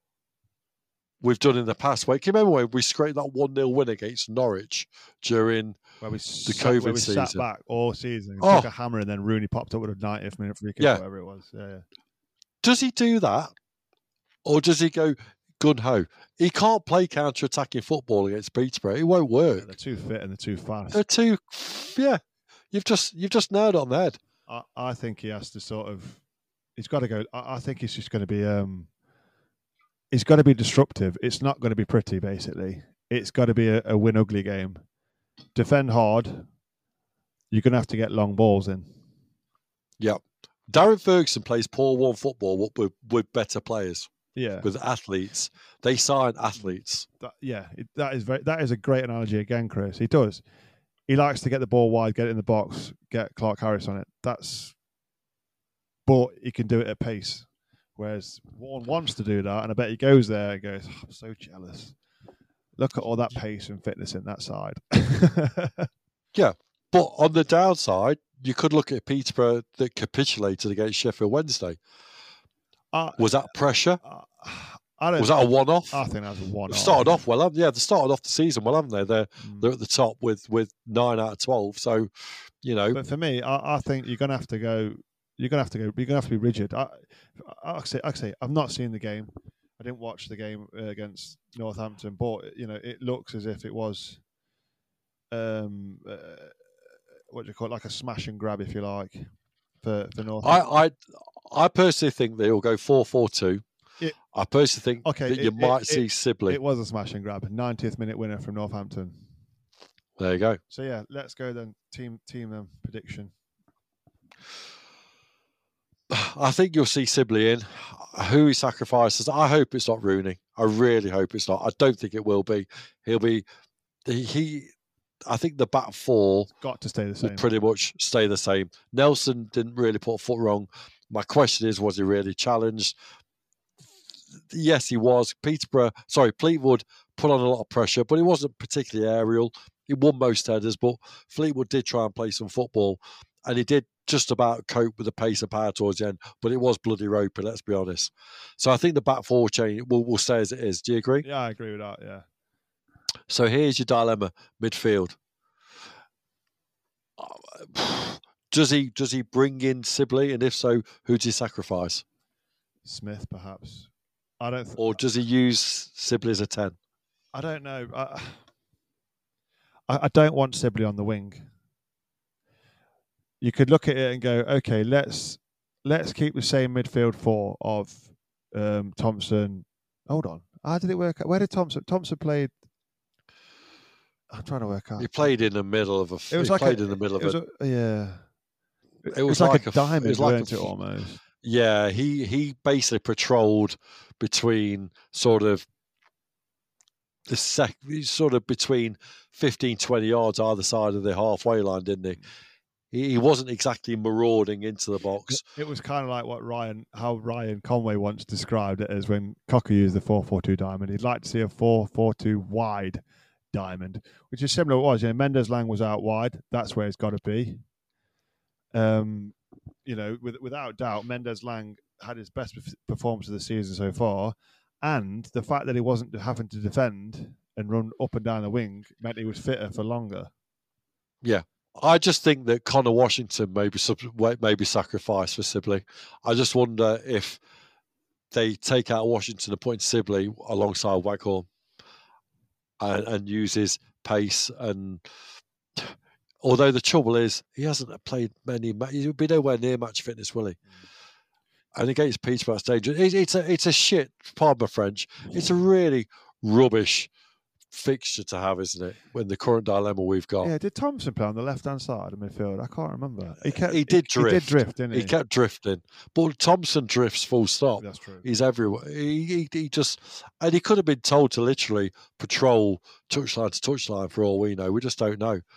we've done in the past? Can you remember when we scraped that 1-0 win against Norwich during the COVID season? Sat back all season, took a hammer, and then Rooney popped up with a 90th minute free kick, whatever it was. Yeah. Does he do that? Or does he go gun-ho? He can't play counter-attacking football against Peterborough. It won't work. Yeah, they're too fit and they're too fast. They're too... Yeah. You've just nailed it on the head. I think he has to sort of... He's got to go... I think he's just going to be... It's got to be disruptive. It's not going to be pretty, basically. It's got to be a win-ugly game. Defend hard. You're going to have to get long balls in. Yeah. Darren Ferguson plays Paul 1 football with better players. Yeah. With athletes. They sign athletes. That is a great analogy again, Chris. He does. He likes to get the ball wide, get it in the box, get Clark Harris on it. But he can do it at pace. Whereas Warren wants to do that, and I bet he goes there and goes, I'm so jealous. Look at all that pace and fitness in that side. Yeah. But on the downside, you could look at Peterborough that capitulated against Sheffield Wednesday. Was that pressure? Was that a one-off? I think that was a one-off. They started off well, they started off the season well, haven't they? They're at the top with 9 out of 12. So, But for me, I think you're going to have to go. You're going to have to be rigid. I say, I've not seen the game. I didn't watch the game against Northampton, but it looks as if it was, what do you call it, like a smash and grab, if you like, for Northampton. I personally think they will go 4-4-2. I personally think that you might see Sibley. It was a smash and grab. 90th minute winner from Northampton. There you go. So yeah, let's go then. Team prediction. I think you'll see Sibley in. Who he sacrifices, I hope it's not Rooney. I really hope it's not. I don't think it will be. He'll be. I think the back four got to stay the same. Will pretty much stay the same. Nelson didn't really put a foot wrong. My question is, was he really challenged? Yes, he was. Fleetwood put on a lot of pressure, but he wasn't particularly aerial. He won most headers, but Fleetwood did try and play some football, and he did just about cope with the pace and power towards the end, but it was bloody ropey, let's be honest. So I think the back four chain will stay as it is. Do you agree? Yeah, I agree with that, yeah. So here's your dilemma, midfield. Does he bring in Sibley, and if so, who does he sacrifice? Smith, perhaps. I don't. Or does he use Sibley as a 10? I don't know. I don't want Sibley on the wing. You could look at it and go, okay, let's keep the same midfield four of Thompson. Hold on, How did it work out? Where did Thompson played? I'm trying to work out. He played in the middle of a. It was he like played in the middle of it. Yeah. It was like a it diamond, was like weren't it, almost? Yeah, he basically patrolled between sort of between 15, 20 yards either side of the halfway line, didn't he? He wasn't exactly marauding into the box. It was kind of like how Ryan Conway once described it as when Cocker used the 4-4-2 diamond. He'd like to see a 4-4-2 wide diamond, which is similar to what it was. Mendez-Laing was out wide. That's where it's got to be. Without doubt, Mendez-Laing had his best performance of the season so far, and the fact that he wasn't having to defend and run up and down the wing meant he was fitter for longer. Yeah, I just think that Connor Washington may be sacrificed for Sibley. I just wonder if they take out Washington and put in Sibley alongside Waghorn and use his pace. And although the trouble is he hasn't played many, he'll be nowhere near match fitness, will he? And against Peterborough, it's dangerous. It's a shit, pardon my French. It's a really rubbish fixture to have, isn't it? When the current dilemma we've got. Yeah, did Thompson play on the left-hand side of midfield? I can't remember. He did drift, didn't he? He kept drifting, but Thompson drifts full stop. That's true. He's everywhere. He just, and he could have been told to literally patrol touchline to touchline for all we know. We just don't know.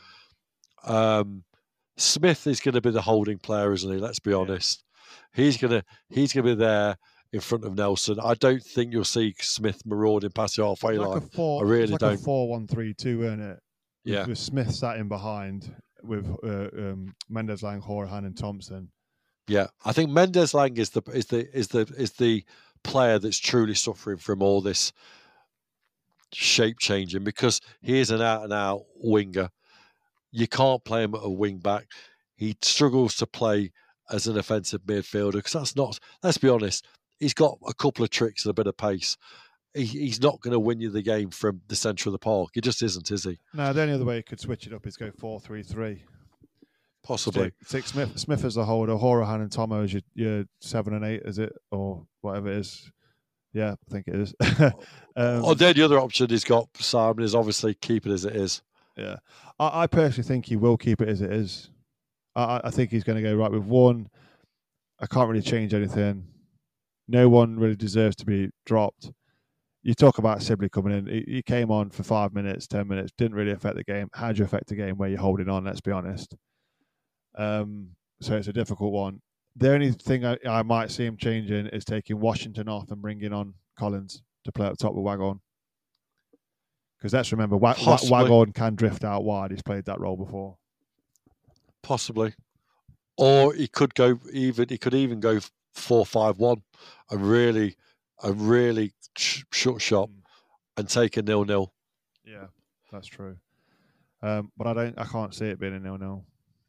Smith is going to be the holding player, isn't he? Let's be honest. He's gonna be there in front of Nelson. I don't think you'll see Smith marauding past the halfway line. I really don't. Like a 4-1-3-2, weren't it? Yeah. With Smith sat in behind with Mendez-Laing, Horahan, and Thompson. Yeah, I think Mendez-Laing is the player that's truly suffering from all this shape changing, because he is an out and out winger. You can't play him at a wing back. He struggles to play as an offensive midfielder because that's not. Let's be honest. He's got a couple of tricks and a bit of pace. He's not going to win you the game from the centre of the park. He just isn't, is he? No, the only other way he could switch it up is go 4-3-3. Possibly. Stick Smith as a holder, Horahan and Tomo as your 7 and 8, is it? Or whatever it is. Yeah, I think it is. Then the other option he's got, Simon, is obviously keep it as it is. Yeah. I personally think he will keep it as it is. I think he's going to go right with one. I can't really change anything. No one really deserves to be dropped. You talk about Sibley coming in. He came on for 5 minutes, 10 minutes, didn't really affect the game. How do you affect a game where you're holding on, let's be honest? So it's a difficult one. The only thing I might see him changing is taking Washington off and bringing on Collins to play up top with Waghorn. Because let's remember, Waghorn can drift out wide. He's played that role before. Possibly. Or he could even go 4-5-1 and really shut shop and take a 0-0. Yeah, that's true. But I can't see it being a 0-0.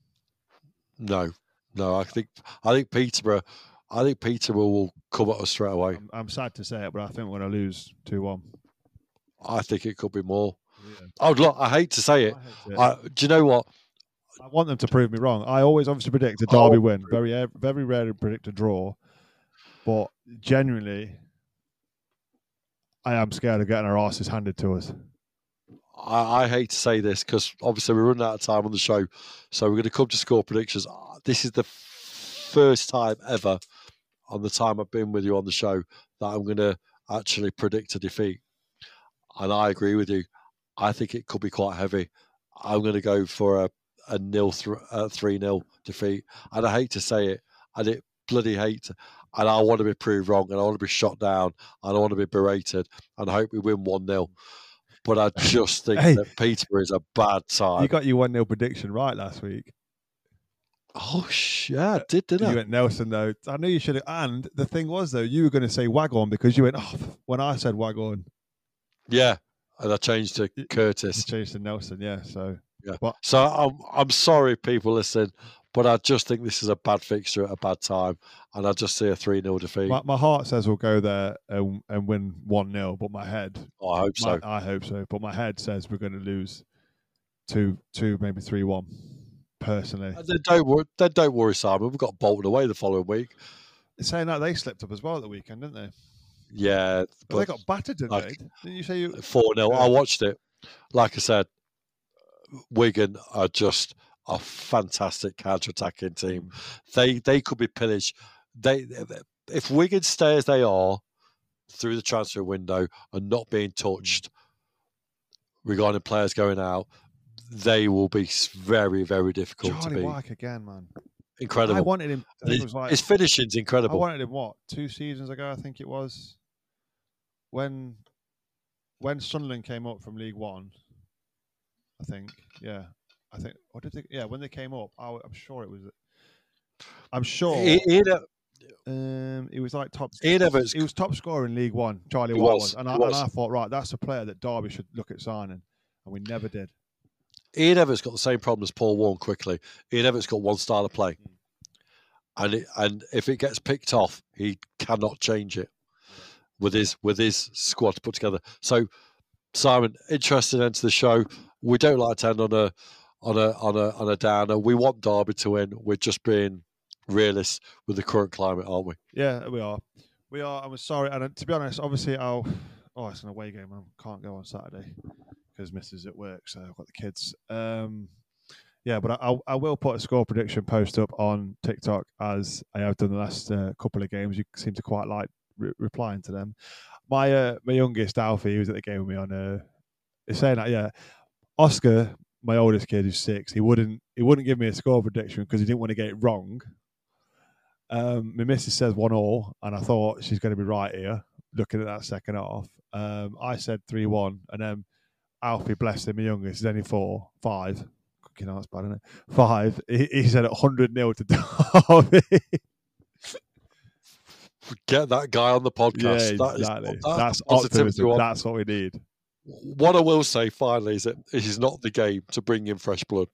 No. I think Peterborough will come at us straight away. I'm sad to say it, but I think we're going to lose 2-1. I think it could be more. Yeah. I hate to say it. Do you know what? I want them to prove me wrong. I always obviously predict a derby win. Very, very rarely predict a draw. But genuinely, I am scared of getting our asses handed to us. I hate to say this because obviously we're running out of time on the show. So we're going to come to score predictions. This is the first time ever on the time I've been with you on the show that I'm going to actually predict a defeat. And I agree with you. I think it could be quite heavy. I'm going to go for a 3-0 defeat. And I hate to say it. I bloody hate to, and I want to be proved wrong, and I want to be shot down, and I want to be berated, and I hope we win 1-0. But I just think that Peterborough is a bad side. You got your 1-0 prediction right last week. Oh, yeah, I didn't I? You went Nelson, though. I knew you should have. And the thing was, though, you were going to say Waghorn because you went off when I said Waghorn. Yeah, and I changed to Curtis. You changed to Nelson, yeah. So, yeah. So I'm sorry, people listening, but I just think this is a bad fixture at a bad time, and I just see a 3-0 defeat. My heart says we'll go there and win 1-0, but my head... I hope so. I hope so, but my head says we're going to lose 2, maybe 3-1, personally. Then don't worry, Simon. We've got Bolton away the following week. Saying that, they slipped up as well at the weekend, didn't they? Yeah, But they got battered, didn't like, they? Didn't you say you 4-0. Yeah. I watched it. Like I said, Wigan are just a fantastic counter-attacking team. They could be pillaged. If Wigan stay as they are through the transfer window and not being touched regarding players going out, they will be very, very difficult Charlie to beat. Wyke again, man. Incredible. I wanted him. I think it was like His finishing's I incredible. wanted him. What 2 seasons ago? I think it was when Sunderland came up from League One. I think, yeah. I think. What did they? Yeah, when they came up, I'm sure it was. I'm sure. He was like top. He was top scorer in League One. Charlie Wyke was, and I thought, right, that's a player that Derby should look at signing, and we never did. Ian Everett's got the same problem as Paul Warne quickly. Ian Everett's got one style of play. And if it gets picked off, he cannot change it with his squad put together. So, Simon, interested into the show. We don't like to end on a downer. We want Derby to win. We're just being realists with the current climate, aren't we? Yeah, we are. We are. I'm sorry. And to be honest, obviously, it's an away game. I can't go on Saturday because Mrs. is at work, so I've got the kids. Yeah, but I will put a score prediction post up on TikTok as I have done the last couple of games. You seem to quite like replying to them. My youngest Alfie, who's at the game with me on, is saying that Oscar, my oldest kid who's 6, he wouldn't give me a score prediction because he didn't want to get it wrong. My missus says 1-1, and I thought she's going to be right here. Looking at that second half, I said 3-1, and then Alfie, bless him, my youngest, is only 5. You know, that's bad, isn't it? 5. He said 100-0 to Derby. Get that guy on the podcast. Yeah, exactly. That's optimism. That's what we need. What I will say finally is that it is not the game to bring in fresh blood.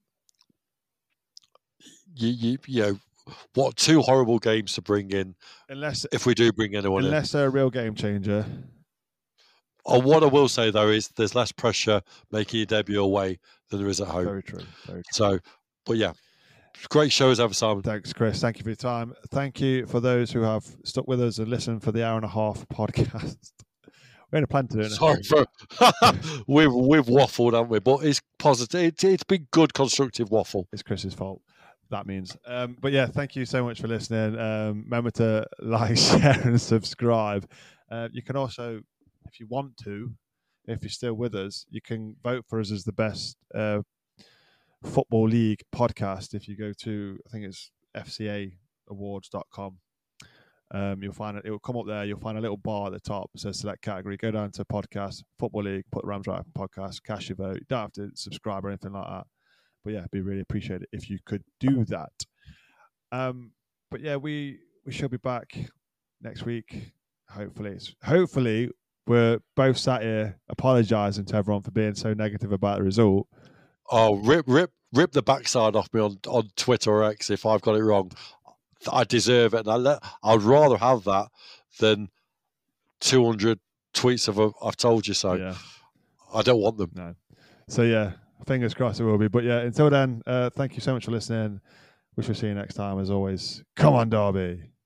You know, what 2 horrible games to bring in? If we do bring anyone in, unless they're a real game changer. What I will say though is there's less pressure making your debut away than there is at home. Very true. Very true. So, but yeah, great show as ever, Simon. Thanks, Chris. Thank you for your time. Thank you for those who have stuck with us and listened for the hour and a half podcast. We had a plan to do it. Sorry for we've waffled, haven't we? But it's positive. It's been good, constructive waffle. It's Chris's fault. That means. But yeah, thank you so much for listening. Remember to like, share, and subscribe. You can also, if you want to, if you're still with us, you can vote for us as the best Football League podcast. If you go to, I think it's fcaawards.com, you'll find it. It will come up there. You'll find a little bar at the top that says select category. Go down to podcast, Football League, put Rams Right podcast, cast your vote. You don't have to subscribe or anything like that. But yeah, it'd be really appreciated if you could do that. But yeah, we shall be back next week. Hopefully, we're both sat here apologising to everyone for being so negative about the result. Oh, rip the backside off me on Twitter or X if I've got it wrong. I deserve it, and I'd rather have that than 200 tweets of I've told you so. Yeah. I don't want them. No. So yeah, fingers crossed it will be. But yeah, until then, thank you so much for listening. We shall see you next time. As always, come on, Derby.